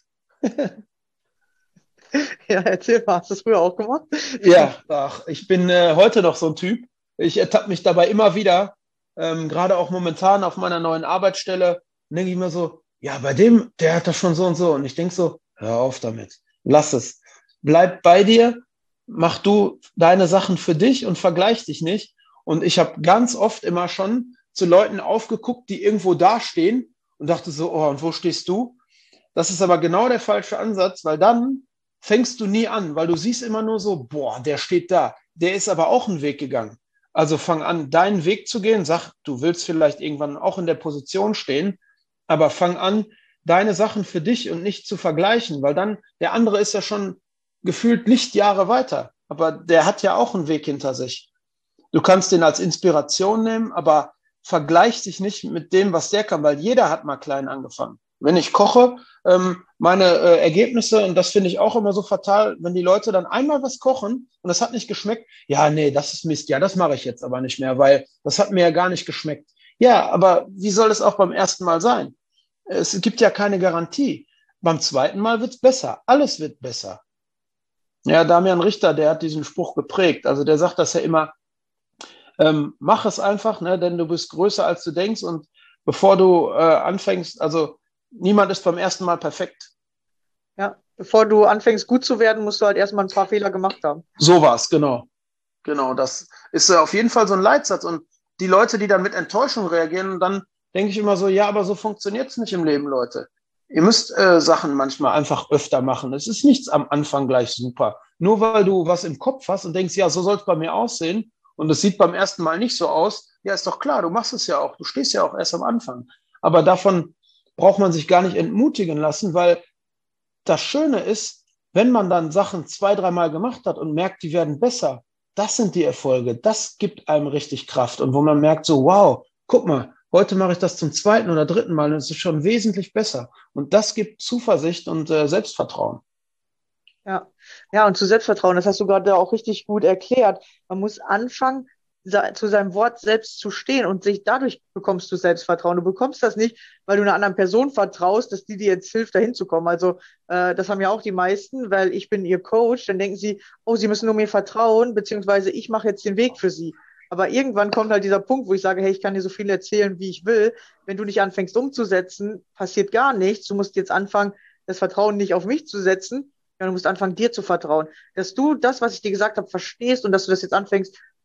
Ja, erzähl mal, hast du das früher auch gemacht? Ja, ach, ich bin äh, heute noch so ein Typ. Ich ertappe mich dabei immer wieder, ähm, gerade auch momentan auf meiner neuen Arbeitsstelle, denke ich mir so, ja, bei dem, der hat das schon so und so. Und ich denke so, hör auf damit, lass es. Bleib bei dir, mach du deine Sachen für dich und vergleich dich nicht. Und ich habe ganz oft immer schon zu Leuten aufgeguckt, die irgendwo dastehen und dachte so, oh, und wo stehst du? Das ist aber genau der falsche Ansatz, weil dann fängst du nie an, weil du siehst immer nur so, boah, der steht da, der ist aber auch einen Weg gegangen. Also fang an, deinen Weg zu gehen, sag, du willst vielleicht irgendwann auch in der Position stehen, aber fang an, deine Sachen für dich und nicht zu vergleichen, weil dann der andere ist ja schon gefühlt Lichtjahre weiter, aber der hat ja auch einen Weg hinter sich. Du kannst den als Inspiration nehmen, aber vergleich dich nicht mit dem, was der kann, weil jeder hat mal klein angefangen. Wenn ich koche, ähm, meine äh, Ergebnisse, und das finde ich auch immer so fatal, wenn die Leute dann einmal was kochen und das hat nicht geschmeckt, ja, nee, das ist Mist, ja, das mache ich jetzt aber nicht mehr, weil das hat mir ja gar nicht geschmeckt. Ja, aber wie soll es auch beim ersten Mal sein? Es gibt ja keine Garantie. Beim zweiten Mal wird es besser, alles wird besser. Ja, Damian Richter, der hat diesen Spruch geprägt, also der sagt das ja immer, ähm, mach es einfach, ne, denn du bist größer, als du denkst und bevor du äh, anfängst, also niemand ist beim ersten Mal perfekt. Ja, bevor du anfängst gut zu werden, musst du halt erstmal ein paar Fehler gemacht haben. So war es, genau. Genau, das ist äh, auf jeden Fall so ein Leitsatz. Und die Leute, die dann mit Enttäuschung reagieren, dann denke ich immer so, ja, aber so funktioniert es nicht im Leben, Leute. Ihr müsst äh, Sachen manchmal einfach öfter machen. Es ist nichts am Anfang gleich super. Nur weil du was im Kopf hast und denkst, ja, so soll es bei mir aussehen und es sieht beim ersten Mal nicht so aus, ja, ist doch klar, du machst es ja auch. Du stehst ja auch erst am Anfang. Aber davon braucht man sich gar nicht entmutigen lassen, weil das Schöne ist, wenn man dann Sachen zwei, dreimal gemacht hat und merkt, die werden besser, das sind die Erfolge, das gibt einem richtig Kraft. Und wo man merkt so, wow, guck mal, heute mache ich das zum zweiten oder dritten Mal und es ist schon wesentlich besser. Und das gibt Zuversicht und äh, Selbstvertrauen. Ja, ja, und zu Selbstvertrauen, das hast du gerade auch richtig gut erklärt. Man muss anfangen, sa- zu seinem Wort selbst zu stehen und sich dadurch bekommst du Selbstvertrauen. Du bekommst das nicht, weil du einer anderen Person vertraust, dass die dir jetzt hilft, dahin zu kommen. Also, äh, das haben ja auch die meisten, weil ich bin ihr Coach, dann denken sie, oh, sie müssen nur mir vertrauen, beziehungsweise ich mache jetzt den Weg für sie. Aber irgendwann kommt halt dieser Punkt, wo ich sage, hey, ich kann dir so viel erzählen, wie ich will. Wenn du nicht anfängst umzusetzen, passiert gar nichts. Du musst jetzt anfangen, das Vertrauen nicht auf mich zu setzen, ja, du musst anfangen, dir zu vertrauen. Dass du das, was ich dir gesagt habe, verstehst und dass du das jetzt anfängst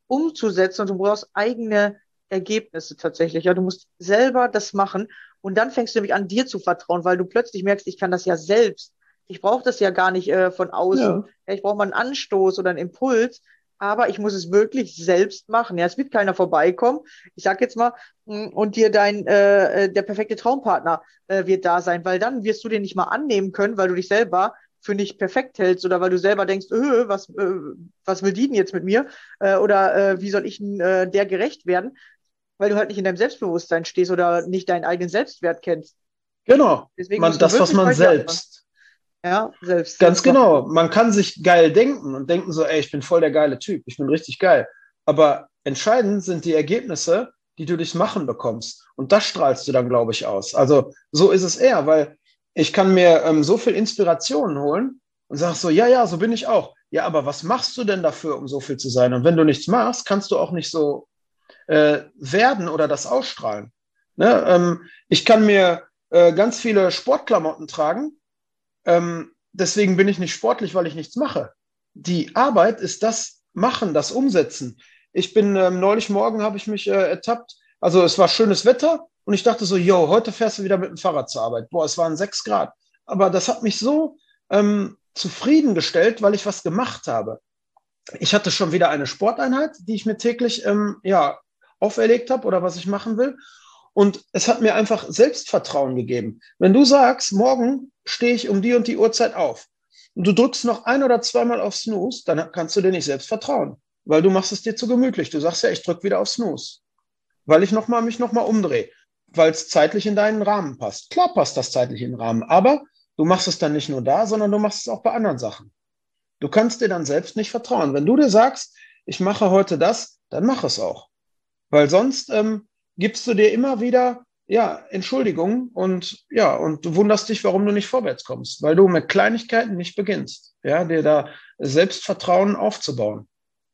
umzusetzen und du brauchst eigene Ergebnisse tatsächlich. Ja, du musst selber das machen und dann fängst du nämlich an, dir zu vertrauen, weil du plötzlich merkst, ich kann das ja selbst. Ich brauche das ja gar nicht äh, von außen. Ja. Ja, ich brauche mal einen Anstoß oder einen Impuls, aber ich muss es wirklich selbst machen. Ja, es wird keiner vorbeikommen. Ich sag jetzt mal, mh, und dir dein äh, äh, der perfekte Traumpartner äh, wird da sein, weil dann wirst du den nicht mal annehmen können, weil du dich selber für nicht perfekt hältst oder weil du selber denkst, äh, was, äh, was will die denn jetzt mit mir? Äh, oder äh, wie soll ich denn, äh, der gerecht werden? Weil du halt nicht in deinem Selbstbewusstsein stehst oder nicht deinen eigenen Selbstwert kennst. Genau. Deswegen Man, musst du das, was wirklich man bei dir anfangen. selbst. Ja, selbst, Ganz selbst machen. genau. Man kann sich geil denken und denken so, ey, ich bin voll der geile Typ, ich bin richtig geil. Aber entscheidend sind die Ergebnisse, die du durchs Machen bekommst. Und das strahlst du dann, glaube ich, aus. Also so ist es eher, weil ich kann mir ähm, so viel Inspiration holen und sag so, ja, ja, so bin ich auch. Ja, aber was machst du denn dafür, um so viel zu sein? Und wenn du nichts machst, kannst du auch nicht so äh, werden oder das ausstrahlen. Ne? Ähm, ich kann mir äh, ganz viele Sportklamotten tragen, ähm, deswegen bin ich nicht sportlich, weil ich nichts mache. Die Arbeit ist das Machen, das Umsetzen. Ich bin ähm, neulich morgen habe ich mich äh, ertappt. Also es war schönes Wetter und ich dachte so, yo, heute fährst du wieder mit dem Fahrrad zur Arbeit. Boah, es waren sechs Grad. Aber das hat mich so ähm, zufriedengestellt, weil ich was gemacht habe. Ich hatte schon wieder eine Sporteinheit, die ich mir täglich ähm, ja, auferlegt habe oder was ich machen will. Und es hat mir einfach Selbstvertrauen gegeben. Wenn du sagst, morgen stehe ich um die und die Uhrzeit auf und du drückst noch ein oder zweimal auf Snooze, dann kannst du dir nicht selbst vertrauen, weil du machst es dir zu gemütlich. Du sagst ja, ich drücke wieder auf Snooze, weil ich noch mal, mich nochmal umdrehe, weil es zeitlich in deinen Rahmen passt. Klar passt das zeitlich in den Rahmen, aber du machst es dann nicht nur da, sondern du machst es auch bei anderen Sachen. Du kannst dir dann selbst nicht vertrauen. Wenn du dir sagst, ich mache heute das, dann mach es auch. Weil sonst ähm, gibst du dir immer wieder ja, Entschuldigungen und ja, und du wunderst dich, warum du nicht vorwärts kommst, weil du mit Kleinigkeiten nicht beginnst, ja, dir da Selbstvertrauen aufzubauen.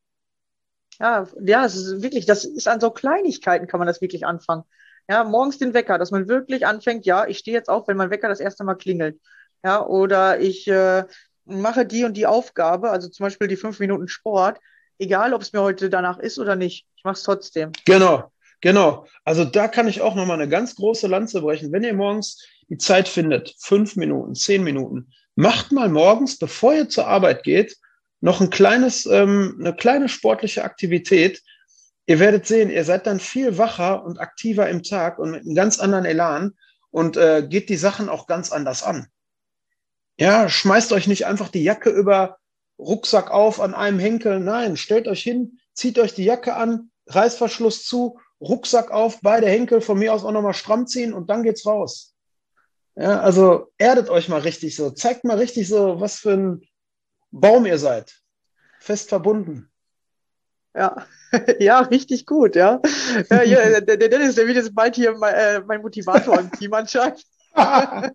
Ja, ja, es ist wirklich, das ist an so Kleinigkeiten kann man das wirklich anfangen. Ja, morgens den Wecker, dass man wirklich anfängt, ja, ich stehe jetzt auf, wenn mein Wecker das erste Mal klingelt. Ja, oder ich äh, mache die und die Aufgabe, also zum Beispiel die fünf Minuten Sport, egal ob es mir heute danach ist oder nicht, ich mache es trotzdem. Genau, genau. Also da kann ich auch nochmal eine ganz große Lanze brechen. Wenn ihr morgens die Zeit findet, fünf Minuten, zehn Minuten, macht mal morgens, bevor ihr zur Arbeit geht, noch ein kleines, ähm, eine kleine sportliche Aktivität. Ihr werdet sehen, ihr seid dann viel wacher und aktiver im Tag und mit einem ganz anderen Elan und äh, geht die Sachen auch ganz anders an. Ja, schmeißt euch nicht einfach die Jacke über Rucksack auf an einem Henkel. Nein, stellt euch hin, zieht euch die Jacke an, Reißverschluss zu, Rucksack auf, beide Henkel von mir aus auch nochmal stramm ziehen und dann geht's raus. Ja, also erdet euch mal richtig so, zeigt mal richtig so, was für ein Baum ihr seid. Fest verbunden. Ja, ja, richtig gut, ja. Ja, ja, der, der Dennis, der wird jetzt bald hier mein, äh, mein Motivator im Team anscheinend. Ja,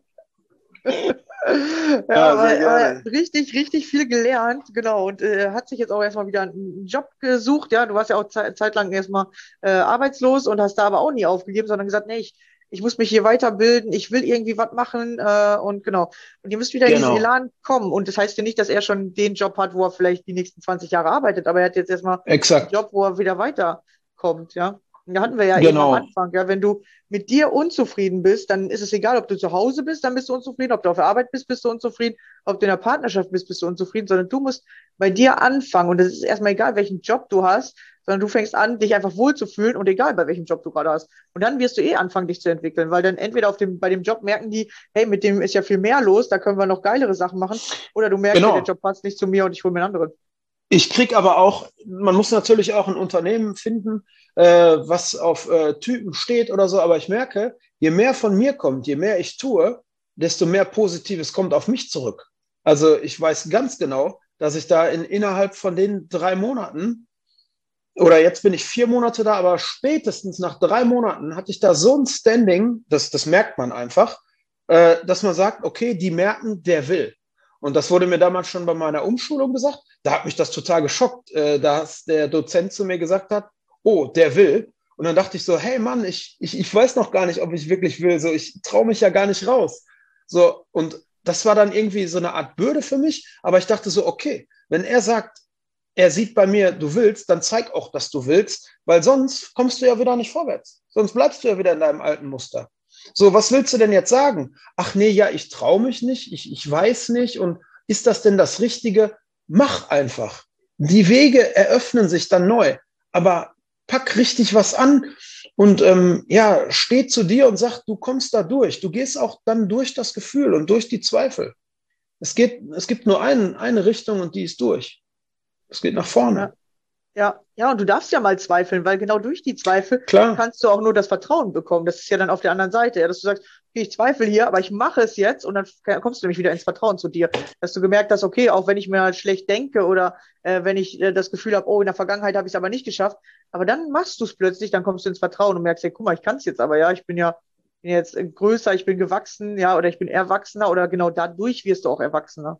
Ja, aber, sehr gerne. aber richtig, richtig viel gelernt, genau. Und äh, hat sich jetzt auch erstmal wieder einen Job gesucht, ja. Du warst ja auch ze zeitlang erstmal äh, arbeitslos und hast da aber auch nie aufgegeben, sondern gesagt, nee, ich, ich muss mich hier weiterbilden, ich will irgendwie was machen äh, und genau. Und ihr müsst wieder in diesen Genau, Elan kommen. Und das heißt ja nicht, dass er schon den Job hat, wo er vielleicht die nächsten zwanzig Jahre arbeitet, aber er hat jetzt erstmal einen exakt. Job, wo er wieder weiterkommt, ja. Und da hatten wir ja eben am Genau, Anfang, ja, wenn du mit dir unzufrieden bist, dann ist es egal, ob du zu Hause bist, dann bist du unzufrieden, ob du auf der Arbeit bist, bist du unzufrieden, ob du in der Partnerschaft bist, bist du unzufrieden, sondern du musst bei dir anfangen und es ist erstmal egal, welchen Job du hast, sondern du fängst an, dich einfach wohlzufühlen und egal, bei welchem Job du gerade hast. Und dann wirst du eh anfangen, dich zu entwickeln, weil dann entweder auf dem, bei dem Job merken die, hey, mit dem ist ja viel mehr los, da können wir noch geilere Sachen machen, oder du merkst, hey, der genau. Job passt nicht zu mir und ich hole mir einen anderen. Ich krieg aber auch, man muss natürlich auch ein Unternehmen finden, äh, was auf äh, Typen steht oder so, aber ich merke, je mehr von mir kommt, je mehr ich tue, desto mehr Positives kommt auf mich zurück. Also ich weiß ganz genau, dass ich da in, innerhalb von den drei Monaten, oder jetzt bin ich vier Monate da, aber spätestens nach drei Monaten hatte ich da so ein Standing, das, das merkt man einfach, äh, dass man sagt, okay, die merken, der will. Und das wurde mir damals schon bei meiner Umschulung gesagt. Da hat mich das total geschockt, äh, dass der Dozent zu mir gesagt hat, oh, der will. Und dann dachte ich so, hey Mann, ich, ich, ich weiß noch gar nicht, ob ich wirklich will. So, ich traue mich ja gar nicht raus. So, und das war dann irgendwie so eine Art Bürde für mich. Aber ich dachte so, okay, wenn er sagt, er sieht bei mir, du willst, dann zeig auch, dass du willst, weil sonst kommst du ja wieder nicht vorwärts. Sonst bleibst du ja wieder in deinem alten Muster. So, was willst du denn jetzt sagen? Ach nee, ja, ich traue mich nicht, ich, ich weiß nicht und ist das denn das Richtige? Mach einfach. Die Wege eröffnen sich dann neu, aber pack richtig was an und ähm, ja, steh zu dir und sag, du kommst da durch. Du gehst auch dann durch das Gefühl und durch die Zweifel. Es geht, es gibt nur einen, eine Richtung und die ist durch. Es geht nach vorne. Ja. Ja, ja, und du darfst ja mal zweifeln, weil genau durch die Zweifel Klar. kannst du auch nur das Vertrauen bekommen. Das ist ja dann auf der anderen Seite, ja, dass du sagst, okay, ich zweifle hier, aber ich mache es jetzt und dann kommst du nämlich wieder ins Vertrauen zu dir. Dass du gemerkt hast, okay, auch wenn ich mir halt schlecht denke oder äh, wenn ich äh, das Gefühl habe, oh, in der Vergangenheit habe ich es aber nicht geschafft, aber dann machst du es plötzlich, dann kommst du ins Vertrauen und merkst, hey, guck mal, ich kann es jetzt aber, ja, ich bin ja bin jetzt äh, größer, ich bin gewachsen, ja, oder ich bin erwachsener oder genau dadurch wirst du auch erwachsener.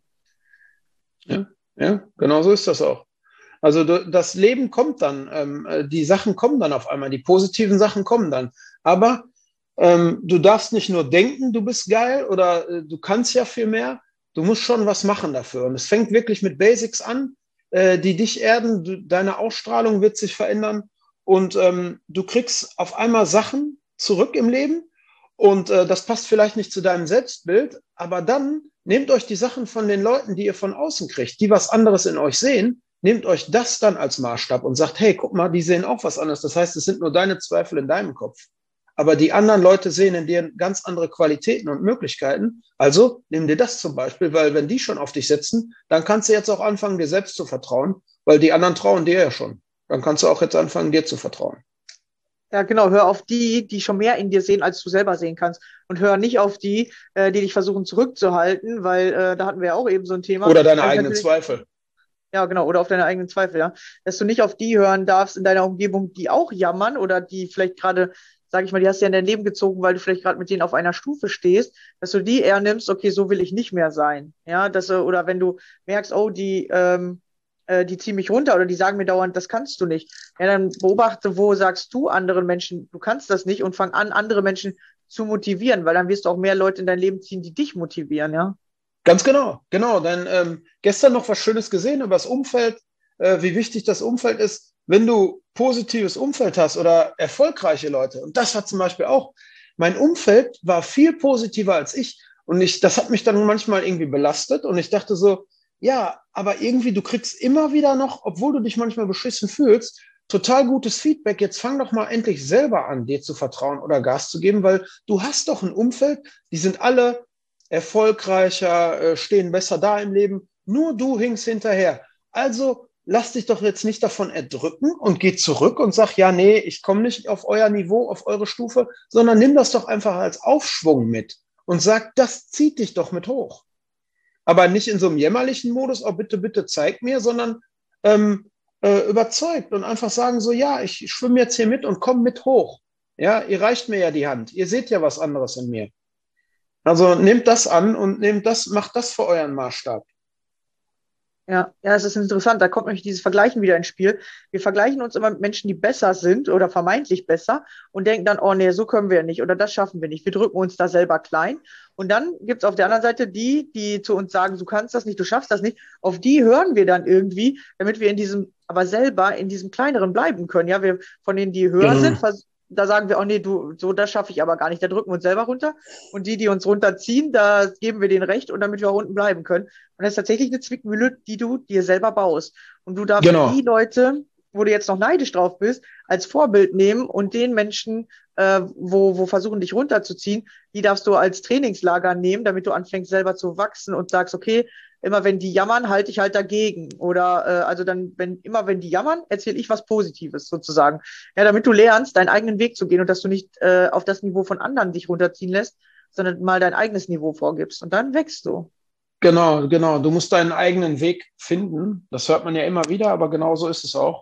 Ja, ja, genau so ist das auch. Also das Leben kommt dann, ähm, die Sachen kommen dann auf einmal, die positiven Sachen kommen dann. Aber ähm, du darfst nicht nur denken, du bist geil oder äh, du kannst ja viel mehr, du musst schon was machen dafür. Und es fängt wirklich mit Basics an, äh, die dich erden, du, deine Ausstrahlung wird sich verändern und ähm, du kriegst auf einmal Sachen zurück im Leben und äh, das passt vielleicht nicht zu deinem Selbstbild, aber dann nehmt euch die Sachen von den Leuten, die ihr von außen kriegt, die was anderes in euch sehen, nehmt euch das dann als Maßstab und sagt, hey, guck mal, die sehen auch was anderes. Das heißt, es sind nur deine Zweifel in deinem Kopf. Aber die anderen Leute sehen in dir ganz andere Qualitäten und Möglichkeiten. Also nimm dir das zum Beispiel, weil wenn die schon auf dich setzen, dann kannst du jetzt auch anfangen, dir selbst zu vertrauen, weil die anderen trauen dir ja schon. Dann kannst du auch jetzt anfangen, dir zu vertrauen. Ja, genau. Hör auf die, die schon mehr in dir sehen, als du selber sehen kannst. Und hör nicht auf die, äh, die dich versuchen zurückzuhalten, weil äh, da hatten wir ja auch eben so ein Thema. Oder deine Also eigenen natürlich- Zweifel. Ja, genau. Oder auf deine eigenen Zweifel, ja. Dass du nicht auf die hören darfst in deiner Umgebung, die auch jammern oder die vielleicht gerade, sag ich mal, die hast du ja in dein Leben gezogen, weil du vielleicht gerade mit denen auf einer Stufe stehst, dass du die eher nimmst, okay, so will ich nicht mehr sein. Ja, dass, du- oder wenn du merkst, oh, die, ähm, äh, die ziehen mich runter oder die sagen mir dauernd, das kannst du nicht. Ja, dann beobachte, wo sagst du anderen Menschen, du kannst das nicht und fang an, andere Menschen zu motivieren, weil dann wirst du auch mehr Leute in dein Leben ziehen, die dich motivieren, ja. Ganz genau, genau. Dann ähm, gestern noch was Schönes gesehen über das Umfeld, äh, wie wichtig das Umfeld ist. Wenn du positives Umfeld hast oder erfolgreiche Leute, und das hat zum Beispiel auch, mein Umfeld war viel positiver als ich und ich, das hat mich dann manchmal irgendwie belastet und ich dachte so, ja, aber irgendwie du kriegst immer wieder noch, obwohl du dich manchmal beschissen fühlst, total gutes Feedback. Jetzt fang doch mal endlich selber an, dir zu vertrauen oder Gas zu geben, weil du hast doch ein Umfeld, die sind alle erfolgreicher, äh, stehen besser da im Leben. Nur du hinkst hinterher. Also lass dich doch jetzt nicht davon erdrücken und geh zurück und sag, ja, nee, ich komme nicht auf euer Niveau, auf eure Stufe, sondern nimm das doch einfach als Aufschwung mit und sag, das zieht dich doch mit hoch. Aber nicht in so einem jämmerlichen Modus, oh bitte, bitte zeig mir, sondern ähm, äh, überzeugt und einfach sagen so, ja, ich schwimme jetzt hier mit und komm mit hoch. Ja, ihr reicht mir ja die Hand. Ihr seht ja was anderes in mir. Also nehmt das an und nehmt das, macht das für euren Maßstab. Ja, ja, es ist interessant. Da kommt nämlich dieses Vergleichen wieder ins Spiel. Wir vergleichen uns immer mit Menschen, die besser sind oder vermeintlich besser und denken dann, oh nee, so können wir nicht oder das schaffen wir nicht. Wir drücken uns da selber klein. Und dann gibt es auf der anderen Seite die, die zu uns sagen, du kannst das nicht, du schaffst das nicht. Auf die hören wir dann irgendwie, damit wir in diesem, aber selber in diesem Kleineren bleiben können. Ja, wir von denen, die höher Mhm. sind, vers- da sagen wir, oh nee, du, so, das schaffe ich aber gar nicht. Da drücken wir uns selber runter. Und die, die uns runterziehen, da geben wir denen recht und damit wir auch unten bleiben können. Und das ist tatsächlich eine Zwickmühle, die du dir selber baust. Und du darfst Genau. die Leute, wo du jetzt noch neidisch drauf bist, als Vorbild nehmen und den Menschen, äh, wo, wo versuchen, dich runterzuziehen, die darfst du als Trainingslager nehmen, damit du anfängst, selber zu wachsen und sagst, okay, immer wenn die jammern, halte ich halt dagegen. Oder äh, also dann, wenn immer wenn die jammern, erzähle ich was Positives sozusagen. Ja, damit du lernst, deinen eigenen Weg zu gehen und dass du nicht äh, auf das Niveau von anderen dich runterziehen lässt, sondern mal dein eigenes Niveau vorgibst. Und dann wächst du. Genau, genau. Du musst deinen eigenen Weg finden. Das hört man ja immer wieder, aber genau so ist es auch.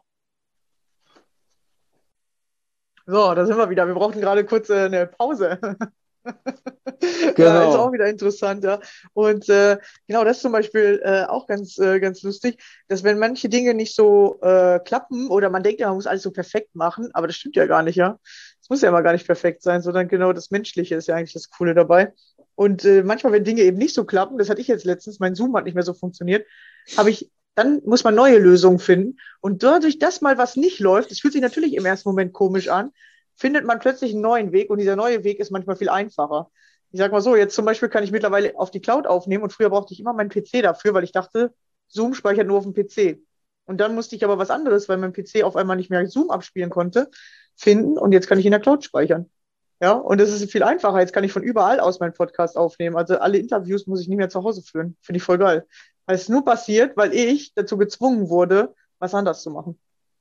So, da sind wir wieder. Wir brauchten gerade kurz äh, eine Pause. Ja, Genau. ist auch wieder interessant, ja. Und äh, genau, das ist zum Beispiel äh, auch ganz, äh, ganz lustig, dass wenn manche Dinge nicht so äh, klappen oder man denkt ja, man muss alles so perfekt machen, aber das stimmt ja gar nicht, ja. Es muss ja immer gar nicht perfekt sein, sondern genau das Menschliche ist ja eigentlich das Coole dabei. Und äh, manchmal, wenn Dinge eben nicht so klappen, das hatte ich jetzt letztens, mein Zoom hat nicht mehr so funktioniert, habe ich dann muss man neue Lösungen finden. Und dadurch, dass mal was nicht läuft, es fühlt sich natürlich im ersten Moment komisch an, findet man plötzlich einen neuen Weg und dieser neue Weg ist manchmal viel einfacher. Ich sag mal so, jetzt zum Beispiel kann ich mittlerweile auf die Cloud aufnehmen und früher brauchte ich immer meinen P C dafür, weil ich dachte, Zoom speichert nur auf dem P C. Und dann musste ich aber was anderes, weil mein P C auf einmal nicht mehr Zoom abspielen konnte, finden und jetzt kann ich in der Cloud speichern. Ja, und es ist viel einfacher. Jetzt kann ich von überall aus meinen Podcast aufnehmen. Also alle Interviews muss ich nicht mehr zu Hause führen. Finde ich voll geil. Weil es nur passiert, weil ich dazu gezwungen wurde, was anders zu machen.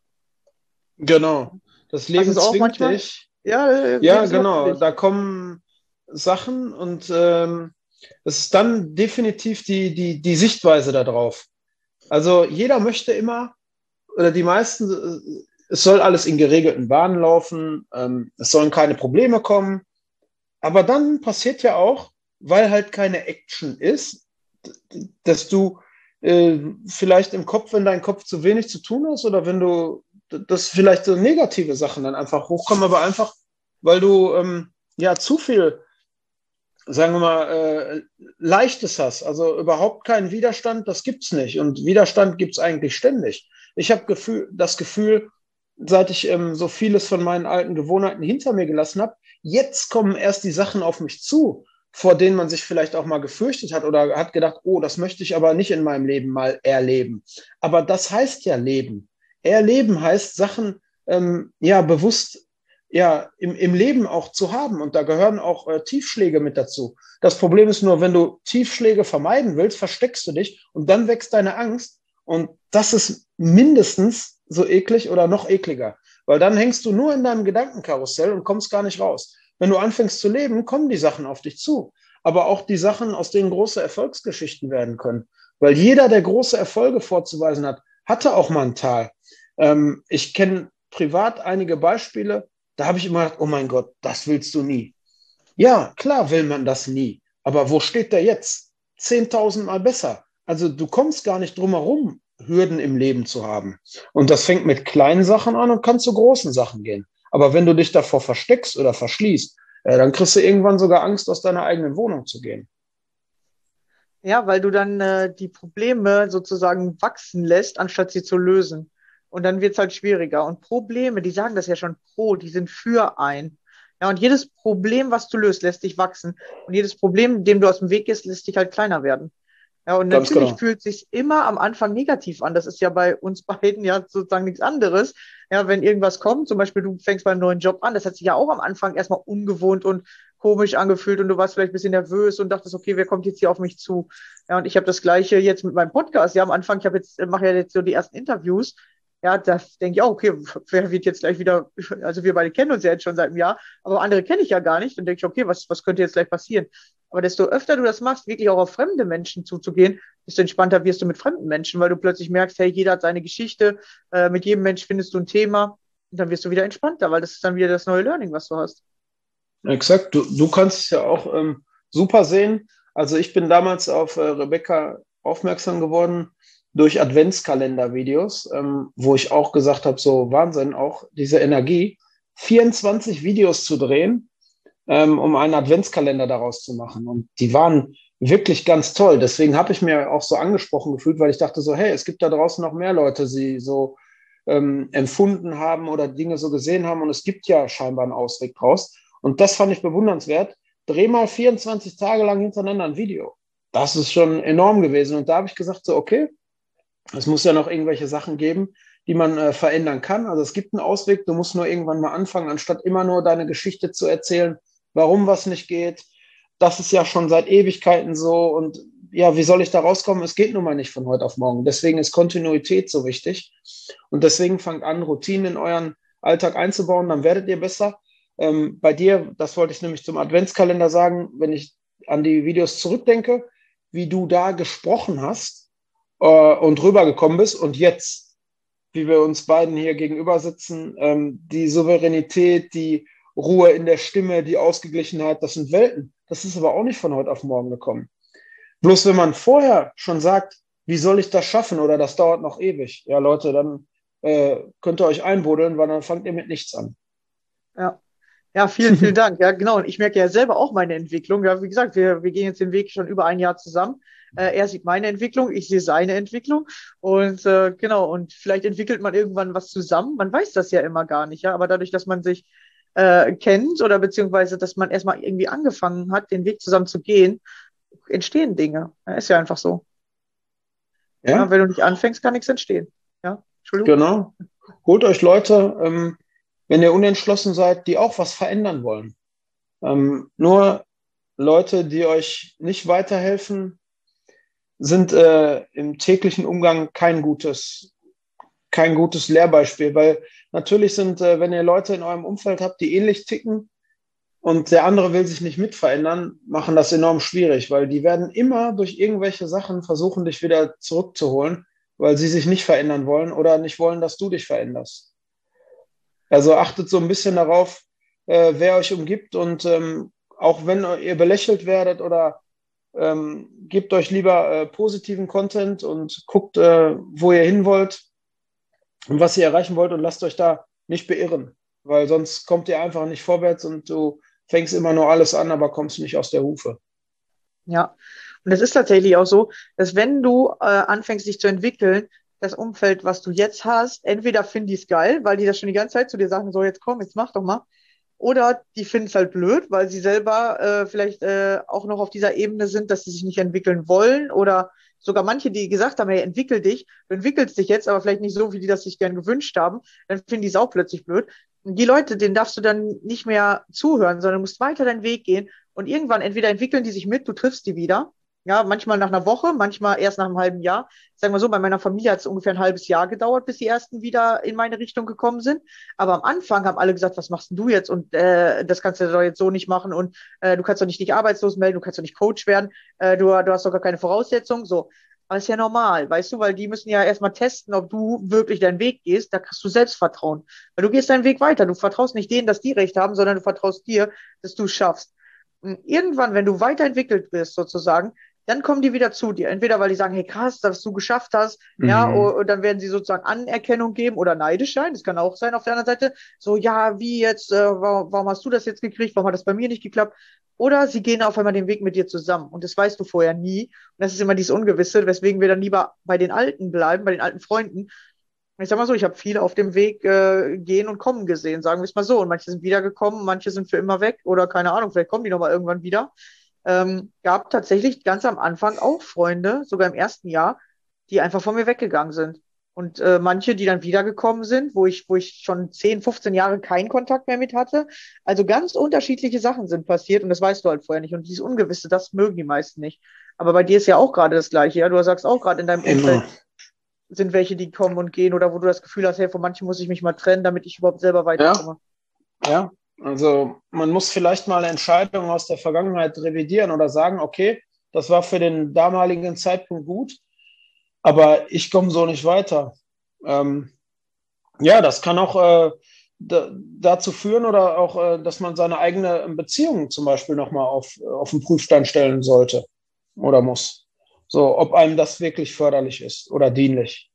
Genau. Das Leben Also es auch zwingt manchmal, dich. ja, äh, Ja, Leben ist genau. überhaupt nicht. Da kommen Sachen und ähm, das ist dann definitiv die, die, die Sichtweise darauf. Also jeder möchte immer, oder die meisten, äh, es soll alles in geregelten Bahnen laufen, ähm, es sollen keine Probleme kommen. Aber dann passiert ja auch, weil halt keine Action ist, d- dass du äh, vielleicht im Kopf, wenn dein Kopf zu wenig zu tun hast oder wenn du, d- dass vielleicht so negative Sachen dann einfach hochkommen, aber einfach, weil du ähm, ja zu viel, sagen wir mal, äh, Leichtes hast, also überhaupt keinen Widerstand, das gibt's nicht. Und Widerstand gibt's eigentlich ständig. Ich habe Gefühl, das Gefühl, seit ich ähm, so vieles von meinen alten Gewohnheiten hinter mir gelassen habe, jetzt kommen erst die Sachen auf mich zu, vor denen man sich vielleicht auch mal gefürchtet hat oder hat gedacht, oh, das möchte ich aber nicht in meinem Leben mal erleben. Aber das heißt ja Leben. Erleben heißt Sachen ähm, ja bewusst ja, im, im Leben auch zu haben. Und da gehören auch äh, Tiefschläge mit dazu. Das Problem ist nur, wenn du Tiefschläge vermeiden willst, versteckst du dich und dann wächst deine Angst. Und das ist mindestens so eklig oder noch ekliger. Weil dann hängst du nur in deinem Gedankenkarussell und kommst gar nicht raus. Wenn du anfängst zu leben, kommen die Sachen auf dich zu. Aber auch die Sachen, aus denen große Erfolgsgeschichten werden können. Weil jeder, der große Erfolge vorzuweisen hat, hatte auch mal ein Tal. Ähm, ich kenne privat einige Beispiele, da habe ich immer gedacht, oh mein Gott, das willst du nie. Ja, klar will man das nie. Aber wo steht der jetzt? Zehntausend Mal besser. Also du kommst gar nicht drum herum, Hürden im Leben zu haben. Und das fängt mit kleinen Sachen an und kann zu großen Sachen gehen. Aber wenn du dich davor versteckst oder verschließt, äh, dann kriegst du irgendwann sogar Angst, aus deiner eigenen Wohnung zu gehen. Ja, weil du dann äh, die Probleme sozusagen wachsen lässt, anstatt sie zu lösen. Und dann wird es halt schwieriger. Und Probleme, die sagen das ja schon pro, die sind für ein. Ja, und jedes Problem, was du löst, lässt dich wachsen. Und jedes Problem, dem du aus dem Weg gehst, lässt dich halt kleiner werden. Ja, und Ganz natürlich genau. fühlt sich immer am Anfang negativ an. Das ist ja bei uns beiden ja sozusagen nichts anderes. Ja, wenn irgendwas kommt, zum Beispiel du fängst beim neuen Job an, das hat sich ja auch am Anfang erstmal ungewohnt und komisch angefühlt und du warst vielleicht ein bisschen nervös und dachtest, okay, wer kommt jetzt hier auf mich zu? Ja, und ich habe das Gleiche jetzt mit meinem Podcast. Ja, am Anfang, ich habe jetzt, mache ja jetzt so die ersten Interviews. Ja, da denke ich auch, okay, wer wird jetzt gleich wieder, also wir beide kennen uns ja jetzt schon seit einem Jahr, aber andere kenne ich ja gar nicht. Dann denke ich, okay, was, was könnte jetzt gleich passieren? Aber desto öfter du das machst, wirklich auch auf fremde Menschen zuzugehen, desto entspannter wirst du mit fremden Menschen, weil du plötzlich merkst, hey, jeder hat seine Geschichte, äh, mit jedem Mensch findest du ein Thema und dann wirst du wieder entspannter, weil das ist dann wieder das neue Learning, was du hast. Exakt. Du, du kannst es ja auch ähm, super sehen. Also ich bin damals auf äh, Rebecca aufmerksam geworden durch Adventskalender-Videos, ähm, wo ich auch gesagt habe, so Wahnsinn, auch diese Energie, vierundzwanzig Videos zu drehen, ähm, um einen Adventskalender daraus zu machen. Und die waren wirklich ganz toll. Deswegen habe ich mir auch so angesprochen gefühlt, weil ich dachte so, hey, es gibt da draußen noch mehr Leute, die so ähm, empfunden haben oder Dinge so gesehen haben. Und es gibt ja scheinbar einen Ausweg draus. Und das fand ich bewundernswert. Dreh mal vierundzwanzig Tage lang hintereinander ein Video. Das ist schon enorm gewesen. Und da habe ich gesagt so, okay, es muss ja noch irgendwelche Sachen geben, die man äh, verändern kann. Also es gibt einen Ausweg, du musst nur irgendwann mal anfangen, anstatt immer nur deine Geschichte zu erzählen, warum was nicht geht. Das ist ja schon seit Ewigkeiten so und ja, wie soll ich da rauskommen? Es geht nun mal nicht von heute auf morgen. Deswegen ist Kontinuität so wichtig und deswegen fangt an, Routinen in euren Alltag einzubauen, dann werdet ihr besser. Ähm, bei dir, das wollte ich nämlich zum Adventskalender sagen, wenn ich an die Videos zurückdenke, wie du da gesprochen hast, und rübergekommen bist und jetzt, wie wir uns beiden hier gegenüber sitzen, ähm, die Souveränität, die Ruhe in der Stimme, die Ausgeglichenheit, das sind Welten. Das ist aber auch nicht von heute auf morgen gekommen. Bloß wenn man vorher schon sagt, wie soll ich das schaffen oder das dauert noch ewig, ja Leute, dann äh, könnt ihr euch einbuddeln, weil dann fangt ihr mit nichts an. Ja. Ja, vielen, vielen Dank. Ja, genau. Und ich merke ja selber auch meine Entwicklung. Ja, wie gesagt, wir, wir gehen jetzt den Weg schon über ein Jahr zusammen. Äh, er sieht meine Entwicklung, ich sehe seine Entwicklung. Und äh, genau, und vielleicht entwickelt man irgendwann was zusammen. Man weiß das ja immer gar nicht, ja. Aber dadurch, dass man sich äh, kennt oder beziehungsweise, dass man erstmal irgendwie angefangen hat, den Weg zusammen zu gehen, entstehen Dinge. Ja, ist ja einfach so. Ja, Ja, wenn du nicht anfängst, kann nichts entstehen. Ja, Entschuldigung. genau. Holt euch Leute, ähm, wenn ihr unentschlossen seid, die auch was verändern wollen. Ähm, nur Leute, die euch nicht weiterhelfen, sind äh, im täglichen Umgang kein gutes, kein gutes Lehrbeispiel, weil natürlich sind, äh, wenn ihr Leute in eurem Umfeld habt, die ähnlich ticken und der andere will sich nicht mit verändern, machen das enorm schwierig, weil die werden immer durch irgendwelche Sachen versuchen, dich wieder zurückzuholen, weil sie sich nicht verändern wollen oder nicht wollen, dass du dich veränderst. Also achtet so ein bisschen darauf, äh, wer euch umgibt und ähm, auch wenn ihr belächelt werdet oder ähm, gebt euch lieber äh, positiven Content und guckt, äh, wo ihr hin wollt und was ihr erreichen wollt und lasst euch da nicht beirren, weil sonst kommt ihr einfach nicht vorwärts und du fängst immer nur alles an, aber kommst nicht aus der Hufe. Ja, und es ist tatsächlich auch so, dass wenn du äh, anfängst, dich zu entwickeln, das Umfeld, was du jetzt hast, entweder finden die es geil, weil die das schon die ganze Zeit zu dir sagen, so jetzt komm, jetzt mach doch mal, oder die finden es halt blöd, weil sie selber äh, vielleicht äh, auch noch auf dieser Ebene sind, dass sie sich nicht entwickeln wollen, oder sogar manche, die gesagt haben, hey, entwickel dich, du entwickelst dich jetzt, aber vielleicht nicht so, wie die das sich gern gewünscht haben, dann finden die es auch plötzlich blöd. Und die Leute, denen darfst du dann nicht mehr zuhören, sondern musst weiter deinen Weg gehen. Und irgendwann entweder entwickeln die sich mit, du triffst die wieder. Ja, manchmal nach einer Woche, manchmal erst nach einem halben Jahr. Sagen wir so, bei meiner Familie hat es ungefähr ein halbes Jahr gedauert, bis die ersten wieder in meine Richtung gekommen sind. Aber am Anfang haben alle gesagt, was machst denn du jetzt? Und äh, das kannst du doch jetzt so nicht machen. Und äh, du kannst doch nicht dich arbeitslos melden, du kannst doch nicht Coach werden, äh, du, du hast doch gar keine Voraussetzungen. So. Aber ist ja normal, weißt du, weil die müssen ja erstmal testen, ob du wirklich deinen Weg gehst. Da kriegst du Selbstvertrauen. Weil du gehst deinen Weg weiter. Du vertraust nicht denen, dass die recht haben, sondern du vertraust dir, dass du es schaffst. Und irgendwann, wenn du weiterentwickelt bist, sozusagen, dann kommen die wieder zu dir. Entweder weil die sagen, hey krass, dass du geschafft hast, ja, Mhm. und dann werden sie sozusagen Anerkennung geben oder neidisch sein. Das kann auch sein auf der anderen Seite. So, ja, wie jetzt, äh, warum, warum hast du das jetzt gekriegt? Warum hat das bei mir nicht geklappt? Oder sie gehen auf einmal den Weg mit dir zusammen. Und das weißt du vorher nie. Und das ist immer dieses Ungewisse, weswegen wir dann lieber bei den Alten bleiben, bei den alten Freunden. Ich sag mal so, ich habe viele auf dem Weg äh, gehen und kommen gesehen, sagen wir es mal so. Und manche sind wiedergekommen, manche sind für immer weg oder keine Ahnung, vielleicht kommen die nochmal irgendwann wieder. Ähm, gab tatsächlich ganz am Anfang auch Freunde, sogar im ersten Jahr, die einfach von mir weggegangen sind. Und äh, manche, die dann wiedergekommen sind, wo ich, wo ich schon zehn, fünfzehn Jahre keinen Kontakt mehr mit hatte. Also ganz unterschiedliche Sachen sind passiert und das weißt du halt vorher nicht. Und dieses Ungewisse, das mögen die meisten nicht. Aber bei dir ist ja auch gerade das Gleiche, ja. Du sagst auch gerade in deinem Umfeld Immer. sind welche, die kommen und gehen oder wo du das Gefühl hast, hey, von manchen muss ich mich mal trennen, damit ich überhaupt selber Ja, weiterkomme. ja. Also man muss vielleicht mal Entscheidungen aus der Vergangenheit revidieren oder sagen, okay, das war für den damaligen Zeitpunkt gut, aber ich komme so nicht weiter. Ähm, ja, das kann auch äh, da, dazu führen oder auch, äh, dass man seine eigene Beziehung zum Beispiel nochmal auf, auf den Prüfstein stellen sollte oder muss. So, ob einem das wirklich förderlich ist oder dienlich.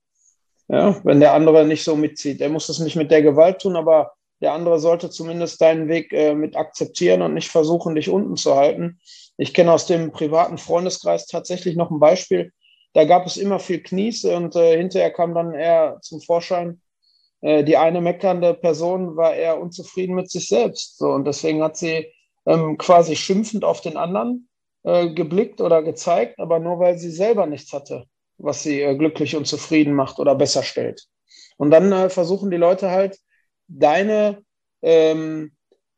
Ja, wenn der andere nicht so mitzieht. Er muss es nicht mit der Gewalt tun, aber der andere sollte zumindest deinen Weg äh, mit akzeptieren und nicht versuchen, dich unten zu halten. Ich kenne aus dem privaten Freundeskreis tatsächlich noch ein Beispiel. Da gab es immer viel Knies und äh, hinterher kam dann eher zum Vorschein, äh, die eine meckernde Person war eher unzufrieden mit sich selbst. So, und deswegen hat sie ähm, quasi schimpfend auf den anderen äh, geblickt oder gezeigt, aber nur weil sie selber nichts hatte, was sie äh, glücklich und zufrieden macht oder besser stellt. Und dann äh, versuchen die Leute halt, deine ähm,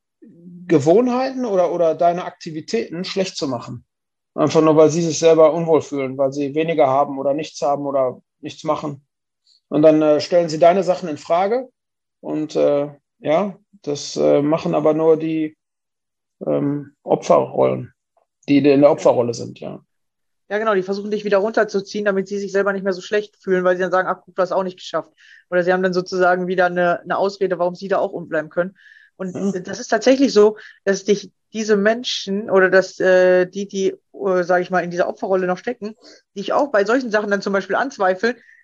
Gewohnheiten oder, oder deine Aktivitäten schlecht zu machen. Einfach nur, weil sie sich selber unwohl fühlen, weil sie weniger haben oder nichts haben oder nichts machen. Und dann äh, stellen sie deine Sachen in Frage. Und äh, ja, das äh, machen aber nur die ähm, Opferrollen, die in der Opferrolle sind, ja. Ja, genau, die versuchen dich wieder runterzuziehen, damit sie sich selber nicht mehr so schlecht fühlen, weil sie dann sagen, ach, guck, du hast auch nicht geschafft. Oder sie haben dann sozusagen wieder eine, eine Ausrede, warum sie da auch umbleiben können. Und Ja, das ist tatsächlich so, dass dich diese Menschen oder dass äh, die, die, äh, sage ich mal, in dieser Opferrolle noch stecken, dich auch bei solchen Sachen dann zum Beispiel anzweifeln,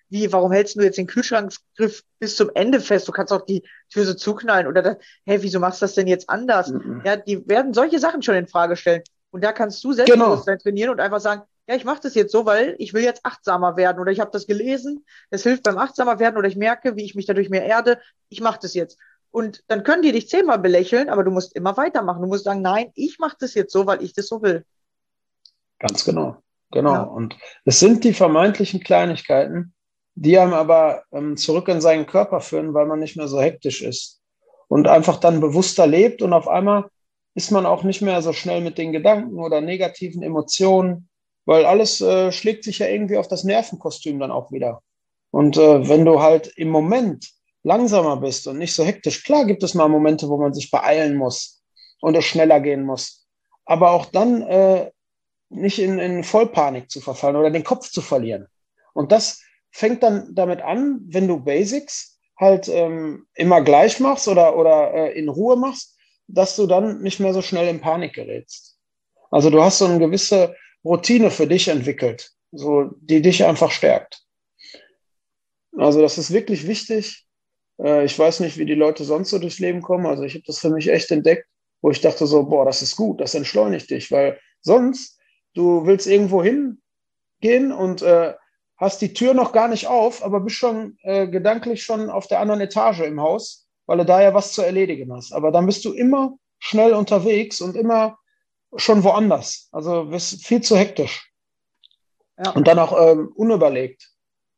wie, warum hältst du jetzt den Kühlschrankgriff bis zum Ende fest? Du kannst auch die Tür so zuknallen oder das, hä, wieso machst du das denn jetzt anders? Mhm. Ja, die werden solche Sachen schon in Frage stellen. Und da kannst du Genau. Selbstbewusstsein trainieren und einfach sagen, ja, ich mache das jetzt so, weil ich will jetzt achtsamer werden oder ich habe das gelesen, das hilft beim achtsamer werden oder ich merke, wie ich mich dadurch mehr erde, ich mache das jetzt. Und dann können die dich zehnmal belächeln, aber du musst immer weitermachen. Du musst sagen, nein, ich mache das jetzt so, weil ich das so will. Ganz genau. Genau. Ja. Und es sind die vermeintlichen Kleinigkeiten, die einem aber ähm, zurück in seinen Körper führen, weil man nicht mehr so hektisch ist und einfach dann bewusster lebt und auf einmal ist man auch nicht mehr so schnell mit den Gedanken oder negativen Emotionen, weil alles äh, schlägt sich ja irgendwie auf das Nervenkostüm dann auch wieder. Und äh, wenn du halt im Moment langsamer bist und nicht so hektisch, klar gibt es mal Momente, wo man sich beeilen muss und es schneller gehen muss, aber auch dann äh, nicht in, in Vollpanik zu verfallen oder den Kopf zu verlieren. Und das fängt dann damit an, wenn du Basics halt ähm, immer gleich machst oder, oder äh, in Ruhe machst, dass du dann nicht mehr so schnell in Panik gerätst. Also du hast so eine gewisse Routine für dich entwickelt, so, die dich einfach stärkt. Also das ist wirklich wichtig. Äh, ich weiß nicht, wie die Leute sonst so durchs Leben kommen. Also ich habe das für mich echt entdeckt, wo ich dachte so, boah, das ist gut, das entschleunigt dich, weil sonst, du willst irgendwo hingehen und äh, hast die Tür noch gar nicht auf, aber bist schon äh, gedanklich schon auf der anderen Etage im Haus, weil du da ja was zu erledigen hast. Aber dann bist du immer schnell unterwegs und immer schon woanders. Also bist viel zu hektisch. Ja. Und dann auch ähm, unüberlegt.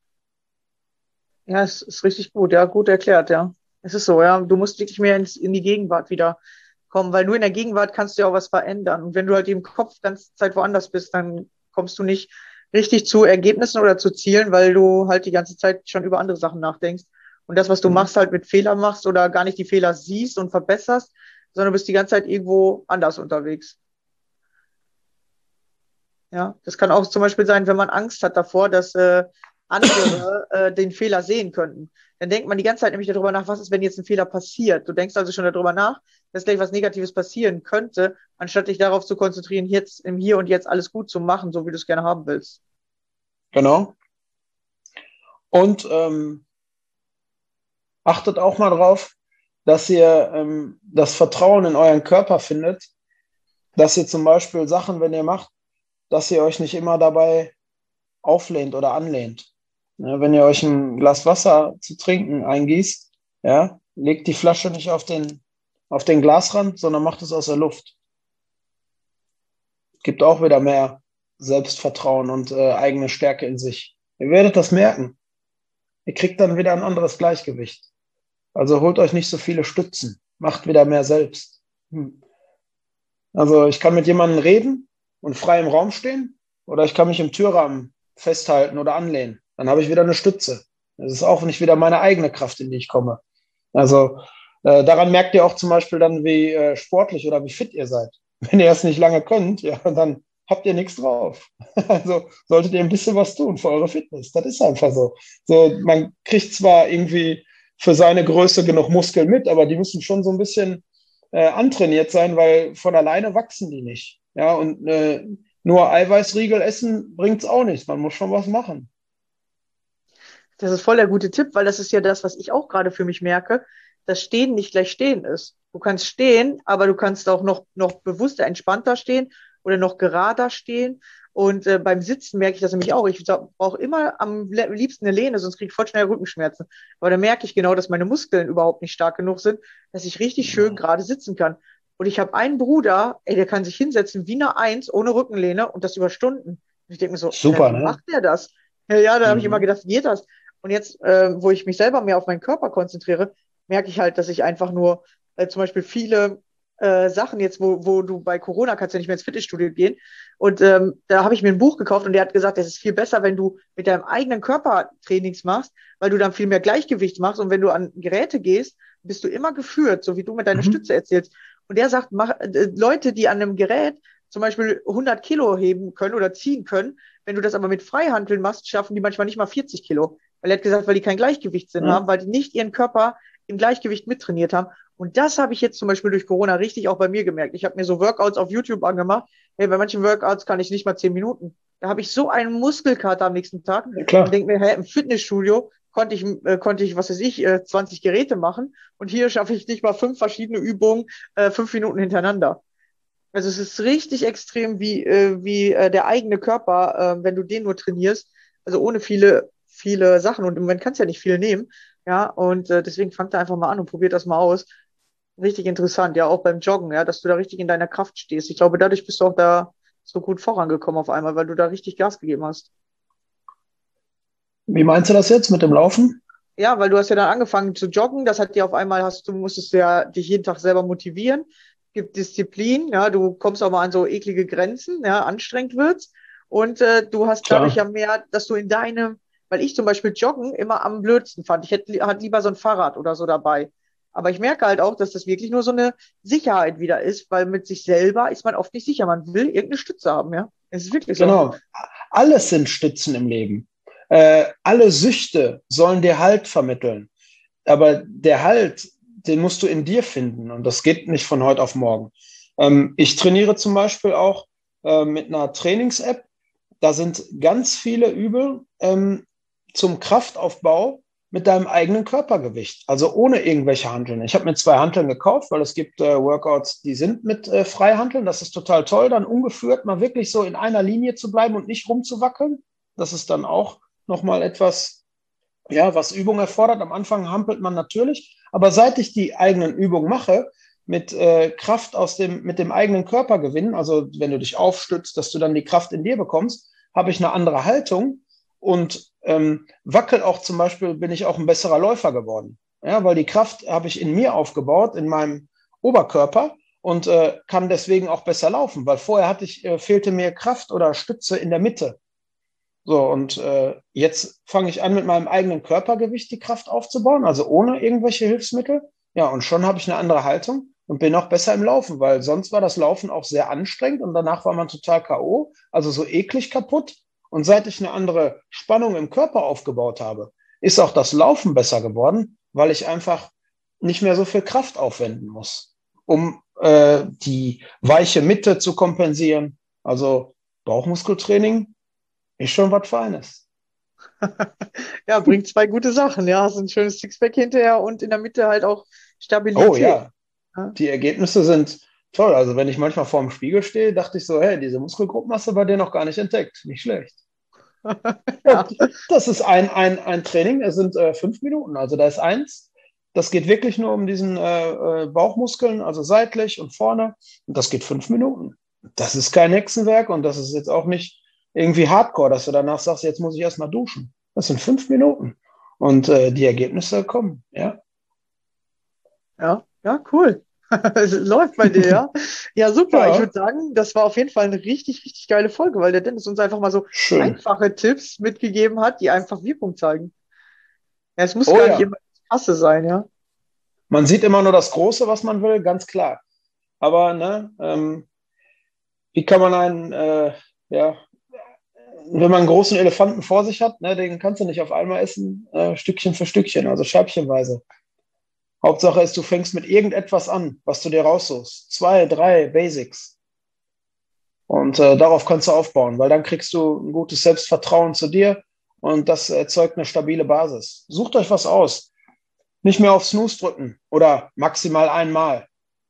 Ja, es ist richtig gut, ja, gut erklärt, ja. Es ist so, ja. Du musst wirklich mehr ins, in die Gegenwart wieder kommen, weil nur in der Gegenwart kannst du ja auch was verändern. Und wenn du halt im Kopf die ganze Zeit woanders bist, dann kommst du nicht richtig zu Ergebnissen oder zu Zielen, weil du halt die ganze Zeit schon über andere Sachen nachdenkst. Und das, was du Mhm. machst, halt mit Fehlern machst oder gar nicht die Fehler siehst und verbesserst, sondern du bist die ganze Zeit irgendwo anders unterwegs. Ja, das kann auch zum Beispiel sein, wenn man Angst hat davor, dass äh, andere äh, den Fehler sehen könnten. Dann denkt man die ganze Zeit nämlich darüber nach, was ist, wenn jetzt ein Fehler passiert. Du denkst also schon darüber nach, dass gleich was Negatives passieren könnte, anstatt dich darauf zu konzentrieren, jetzt im Hier und Jetzt alles gut zu machen, so wie du es gerne haben willst. Genau. Und ähm, achtet auch mal drauf, dass ihr ähm, das Vertrauen in euren Körper findet, dass ihr zum Beispiel Sachen, wenn ihr macht, dass ihr euch nicht immer dabei auflehnt oder anlehnt. Ja, wenn ihr euch ein Glas Wasser zu trinken eingießt, ja, legt die Flasche nicht auf den, auf den Glasrand, sondern macht es aus der Luft. Gibt auch wieder mehr Selbstvertrauen und äh, eigene Stärke in sich. Ihr werdet das merken. Ihr kriegt dann wieder ein anderes Gleichgewicht. Also holt euch nicht so viele Stützen. Macht wieder mehr selbst. Hm. Also ich kann mit jemandem reden und frei im Raum stehen oder ich kann mich im Türrahmen festhalten oder anlehnen. Dann habe ich wieder eine Stütze. Das ist auch nicht wieder meine eigene Kraft, in die ich komme. Also äh, daran merkt ihr auch zum Beispiel dann, wie äh, sportlich oder wie fit ihr seid. Wenn ihr das nicht lange könnt, ja, dann habt ihr nichts drauf. Also solltet ihr ein bisschen was tun für eure Fitness. Das ist einfach so. So, man kriegt zwar irgendwie für seine Größe genug Muskeln mit, aber die müssen schon so ein bisschen äh, antrainiert sein, weil von alleine wachsen die nicht. Ja, und äh, nur Eiweißriegel essen bringt es auch nichts. Man muss schon was machen. Das ist voll der gute Tipp, weil das ist ja das, was ich auch gerade für mich merke, dass Stehen nicht gleich Stehen ist. Du kannst stehen, aber du kannst auch noch, noch bewusster, entspannter stehen oder noch gerader stehen. Und äh, beim Sitzen merke ich das nämlich auch. Ich brauche immer am liebsten eine Lehne, sonst kriege ich voll schnell Rückenschmerzen. Aber da merke ich genau, dass meine Muskeln überhaupt nicht stark genug sind, dass ich richtig schön gerade sitzen kann. Und ich habe einen Bruder, ey, der kann sich hinsetzen wie eine Eins ohne Rückenlehne und das über Stunden. Und ich denke mir so, Super, Alter, wie ne? macht der das? Ja, ja, da habe ich Mhm. immer gedacht, wie geht das? Und jetzt, äh, wo ich mich selber mehr auf meinen Körper konzentriere, merke ich halt, dass ich einfach nur äh, zum Beispiel viele äh, Sachen jetzt, wo, wo du bei Corona kannst ja nicht mehr ins Fitnessstudio gehen. Und ähm, da habe ich mir ein Buch gekauft und der hat gesagt, es ist viel besser, wenn du mit deinem eigenen Körper Trainings machst, weil du dann viel mehr Gleichgewicht machst. Und wenn du an Geräte gehst, bist du immer geführt, so wie du mit deiner Mhm. Stütze erzählst. Und der sagt, mach, äh, Leute, die an einem Gerät zum Beispiel hundert Kilo heben können oder ziehen können, wenn du das aber mit Freihanteln machst, schaffen die manchmal nicht mal vierzig Kilo. Weil er hat gesagt, weil die keinen Gleichgewichtssinn Ja. haben, weil die nicht ihren Körper im Gleichgewicht mittrainiert haben. Und das habe ich jetzt zum Beispiel durch Corona richtig auch bei mir gemerkt. Ich habe mir so Workouts auf YouTube angemacht. Hey, bei manchen Workouts kann ich nicht mal zehn Minuten. Da habe ich so einen Muskelkater am nächsten Tag Ja, und klar. denke mir, hä, im Fitnessstudio konnte ich, äh, konnte ich, was weiß ich, äh, zwanzig Geräte machen und hier schaffe ich nicht mal fünf verschiedene Übungen, äh, fünf Minuten hintereinander. Also es ist richtig extrem, wie, äh, wie äh, der eigene Körper, äh, wenn du den nur trainierst, also ohne viele, viele Sachen und im Moment kannst du ja nicht viel nehmen, ja, und äh, deswegen fangt da einfach mal an und probiert das mal aus. Richtig interessant, ja, auch beim Joggen, ja, dass du da richtig in deiner Kraft stehst. Ich glaube, dadurch bist du auch da so gut vorangekommen auf einmal, weil du da richtig Gas gegeben hast. Wie meinst du das jetzt mit dem Laufen? Ja, weil du hast ja dann angefangen zu joggen, das hat dir auf einmal, hast du musstest ja dich jeden Tag selber motivieren, gibt Disziplin, ja, du kommst auch mal an so eklige Grenzen, ja, anstrengend wird's und äh, du hast dadurch Klar. ja mehr, dass du in deinem, weil ich zum Beispiel Joggen immer am blödsten fand, ich hätte halt lieber so ein Fahrrad oder so dabei, aber ich merke halt auch, dass das wirklich nur so eine Sicherheit wieder ist, weil mit sich selber ist man oft nicht sicher, man will irgendeine Stütze haben, ja, es ist wirklich so. Genau. Alles sind Stützen im Leben. Äh, alle Süchte sollen dir Halt vermitteln. Aber der Halt, den musst du in dir finden. Und das geht nicht von heute auf morgen. Ähm, ich trainiere zum Beispiel auch äh, mit einer Trainings-App. Da sind ganz viele Übel ähm, zum Kraftaufbau mit deinem eigenen Körpergewicht, also ohne irgendwelche Hanteln. Ich habe mir zwei Hanteln gekauft, weil es gibt äh, Workouts, die sind mit äh, Freihanteln. Das ist total toll, dann ungeführt mal wirklich so in einer Linie zu bleiben und nicht rumzuwackeln. Das ist dann auch nochmal etwas, ja, was Übung erfordert. Am Anfang hampelt man natürlich, aber seit ich die eigenen Übungen mache, mit äh, Kraft aus dem, mit dem eigenen Körper gewinnen, also wenn du dich aufstützt, dass du dann die Kraft in dir bekommst, habe ich eine andere Haltung und ähm, wackel auch zum Beispiel, bin ich auch ein besserer Läufer geworden. Ja, weil die Kraft habe ich in mir aufgebaut, in meinem Oberkörper und äh, kann deswegen auch besser laufen, weil vorher hatte ich, äh, fehlte mir Kraft oder Stütze in der Mitte. So, und äh, jetzt fange ich an, mit meinem eigenen Körpergewicht die Kraft aufzubauen, also ohne irgendwelche Hilfsmittel. Ja, und schon habe ich eine andere Haltung und bin auch besser im Laufen, weil sonst war das Laufen auch sehr anstrengend und danach war man total K O, also so eklig kaputt. Und seit ich eine andere Spannung im Körper aufgebaut habe, ist auch das Laufen besser geworden, weil ich einfach nicht mehr so viel Kraft aufwenden muss, um äh, die weiche Mitte zu kompensieren. Also Bauchmuskeltraining ist schon was Feines. Ja, bringt zwei gute Sachen, ja, hast ein schönes Sixpack hinterher und in der Mitte halt auch Oh Stabilität. ja, Ja, die Ergebnisse sind toll. Also wenn ich manchmal vor dem Spiegel stehe, dachte ich so, hey, diese Muskelgruppen hast du bei dir noch gar nicht entdeckt. Nicht schlecht. Ja, ja, das ist ein, ein, ein Training, es sind äh, fünf Minuten. Also da ist eins, das geht wirklich nur um diesen äh, äh, Bauchmuskeln, also seitlich und vorne. Und das geht fünf Minuten. Das ist kein Hexenwerk und das ist jetzt auch nicht irgendwie Hardcore, dass du danach sagst, jetzt muss ich erstmal duschen. Das sind fünf Minuten. Und äh, die Ergebnisse kommen, ja. ja, ja, cool. Es läuft bei dir, ja. Ja, super. Ich Ja, würde sagen, das war auf jeden Fall eine richtig, richtig geile Folge, weil der Dennis uns einfach mal so schön. einfache Tipps mitgegeben hat, die einfach Wirkung zeigen. Ja, es muss Oh gar nicht ja, immer Kasse sein, ja. man sieht immer nur das Große, was man will, ganz klar. Aber ne, ähm, wie kann man einen, äh, ja, wenn man einen großen Elefanten vor sich hat, ne, den kannst du nicht auf einmal essen, äh, Stückchen für Stückchen, also scheibchenweise. Hauptsache ist, du fängst mit irgendetwas an, was du dir raussuchst. Zwei, drei Basics. Und äh, darauf kannst du aufbauen, weil dann kriegst du ein gutes Selbstvertrauen zu dir und das erzeugt eine stabile Basis. Sucht euch was aus. Nicht mehr auf Snooze drücken oder maximal einmal.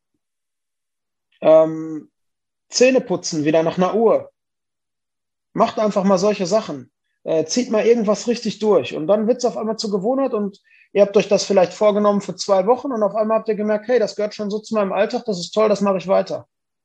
Ähm, Zähne putzen wieder nach einer Uhr. Macht einfach mal solche Sachen. Äh, zieht mal irgendwas richtig durch und dann wird es auf einmal zur Gewohnheit und ihr habt euch das vielleicht vorgenommen für zwei Wochen und auf einmal habt ihr gemerkt, hey, das gehört schon so zu meinem Alltag, das ist toll, das mache ich weiter.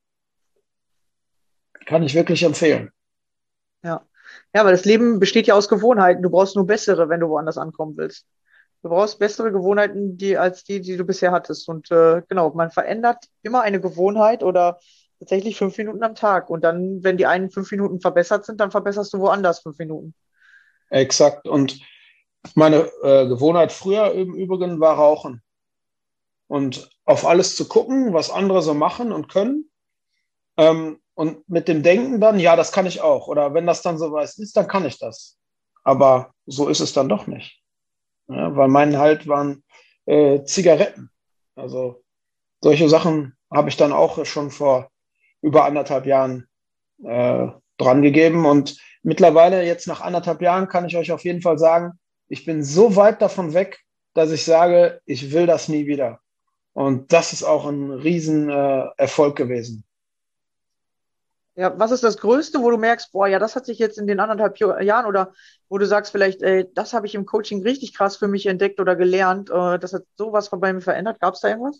Kann ich wirklich empfehlen. Ja. Ja, weil das Leben besteht ja aus Gewohnheiten. Du brauchst nur bessere, wenn du woanders ankommen willst. Du brauchst bessere Gewohnheiten, die als die, die du bisher hattest. Und äh, genau, man verändert immer eine Gewohnheit oder tatsächlich fünf Minuten am Tag. Und dann, wenn die einen fünf Minuten verbessert sind, dann verbesserst du woanders fünf Minuten. Exakt. Und meine äh, Gewohnheit früher im Übrigen war Rauchen. Und auf alles zu gucken, was andere so machen und können. Ähm, und mit dem Denken dann, ja, das kann ich auch. Oder wenn das dann so was ist, dann kann ich das. Aber so ist es dann doch nicht. Ja, weil mein Halt waren äh, Zigaretten. Also solche Sachen habe ich dann auch schon vor über anderthalb Jahren äh, dran gegeben. Und mittlerweile, jetzt nach anderthalb Jahren, kann ich euch auf jeden Fall sagen, ich bin so weit davon weg, dass ich sage, ich will das nie wieder. Und das ist auch ein riesen äh, Erfolg gewesen. Ja, was ist das Größte, wo du merkst, boah, ja, das hat sich jetzt in den anderthalb Jo- Jahren oder wo du sagst vielleicht, ey, das habe ich im Coaching richtig krass für mich entdeckt oder gelernt, äh, das hat sowas bei mir verändert. Gab es da irgendwas?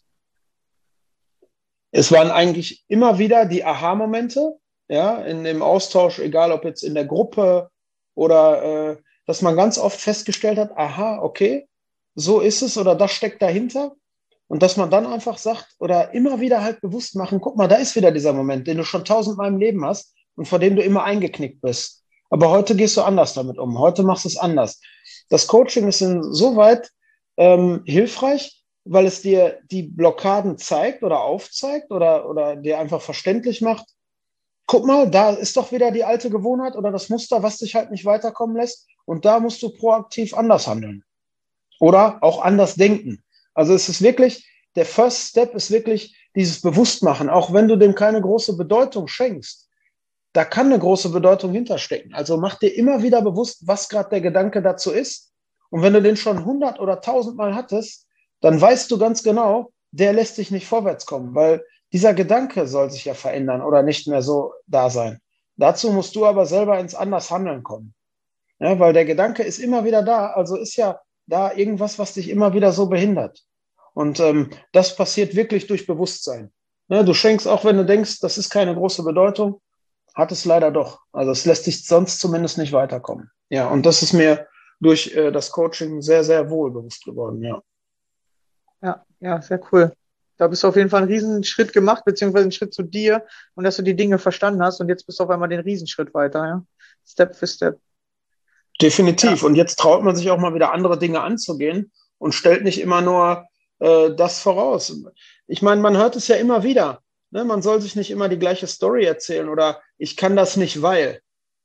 Es waren eigentlich immer wieder die Aha-Momente, ja, in dem Austausch, egal ob jetzt in der Gruppe oder äh, dass man ganz oft festgestellt hat, aha, okay, so ist es oder das steckt dahinter. Und dass man dann einfach sagt oder immer wieder halt bewusst machen, guck mal, da ist wieder dieser Moment, den du schon tausendmal im Leben hast und vor dem du immer eingeknickt bist. Aber heute gehst du anders damit um. Heute machst du es anders. Das Coaching ist insoweit ähm, hilfreich, weil es dir die Blockaden zeigt oder aufzeigt oder, oder dir einfach verständlich macht. Guck mal, da ist doch wieder die alte Gewohnheit oder das Muster, was dich halt nicht weiterkommen lässt. Und da musst du proaktiv anders handeln oder auch anders denken. Also es ist wirklich, der First Step ist wirklich dieses Bewusstmachen, auch wenn du dem keine große Bedeutung schenkst. Da kann eine große Bedeutung hinterstecken. Also mach dir immer wieder bewusst, was gerade der Gedanke dazu ist. Und wenn du den schon hundert oder tausend Mal hattest, dann weißt du ganz genau, der lässt dich nicht vorwärts kommen, weil dieser Gedanke soll sich ja verändern oder nicht mehr so da sein. Dazu musst du aber selber ins anders Handeln kommen. Ja, weil der Gedanke ist immer wieder da, also ist ja da irgendwas, was dich immer wieder so behindert. Und ähm, das passiert wirklich durch Bewusstsein. Ne, du schenkst, auch wenn du denkst, das ist keine große Bedeutung, hat es leider doch. Also es lässt dich sonst zumindest nicht weiterkommen. Ja, und das ist mir durch äh, das Coaching sehr, sehr wohl bewusst geworden, ja. Ja, ja, sehr cool. Da bist du auf jeden Fall einen Riesenschritt gemacht, beziehungsweise einen Schritt zu dir und dass du die Dinge verstanden hast und jetzt bist du auf einmal den Riesenschritt weiter, ja. Step für Step. Definitiv. Ja. Und jetzt traut man sich auch mal wieder andere Dinge anzugehen und stellt nicht immer nur äh, das voraus. Ich meine, man hört es ja immer wieder. Ne? Man soll sich nicht immer die gleiche Story erzählen oder ich kann das nicht, weil.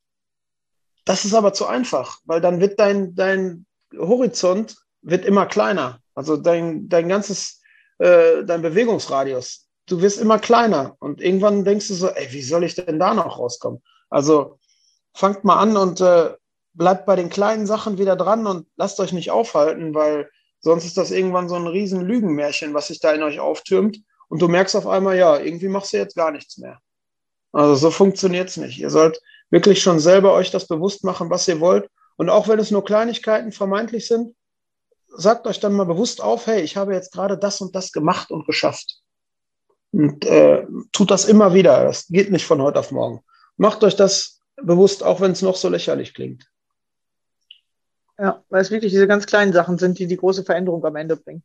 Das ist aber zu einfach, weil dann wird dein, dein Horizont wird immer kleiner. Also dein, dein ganzes, äh, dein Bewegungsradius. Du wirst immer kleiner und irgendwann denkst du so, ey, wie soll ich denn da noch rauskommen? Also fangt mal an und äh, bleibt bei den kleinen Sachen wieder dran und lasst euch nicht aufhalten, weil sonst ist das irgendwann so ein riesen Lügenmärchen, was sich da in euch auftürmt und du merkst auf einmal, ja, irgendwie machst du jetzt gar nichts mehr. Also so funktioniert es nicht. Ihr sollt wirklich schon selber euch das bewusst machen, was ihr wollt. Und auch wenn es nur Kleinigkeiten vermeintlich sind, sagt euch dann mal bewusst auf, hey, ich habe jetzt gerade das und das gemacht und geschafft. Und äh, tut das immer wieder. Das geht nicht von heute auf morgen. Macht euch das bewusst, auch wenn es noch so lächerlich klingt. Ja, weil es wirklich diese ganz kleinen Sachen sind, die die große Veränderung am Ende bringen.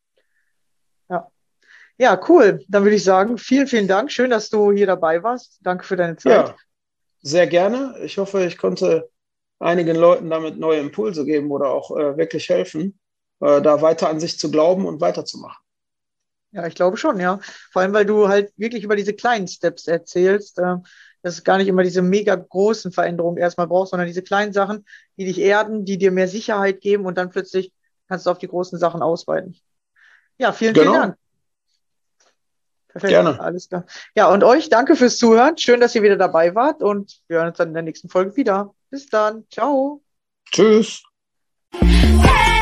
Ja. Ja, cool. Dann würde ich sagen, vielen, vielen Dank. Schön, dass du hier dabei warst. Danke für deine Zeit. Ja, sehr gerne. Ich hoffe, ich konnte einigen Leuten damit neue Impulse geben oder auch äh, wirklich helfen, äh, da weiter an sich zu glauben und weiterzumachen. Ja, ich glaube schon, ja. Vor allem, weil du halt wirklich über diese kleinen Steps erzählst, äh, dass es gar nicht immer diese mega großen Veränderungen erstmal brauchst, sondern diese kleinen Sachen, die dich erden, die dir mehr Sicherheit geben und dann plötzlich kannst du auf die großen Sachen ausweiten. Ja, vielen, vielen Genau, Dank. Perfekt, gerne. alles klar. Ja, und euch danke fürs Zuhören. Schön, dass ihr wieder dabei wart und wir hören uns dann in der nächsten Folge wieder. Bis dann. Ciao. Tschüss. Hey!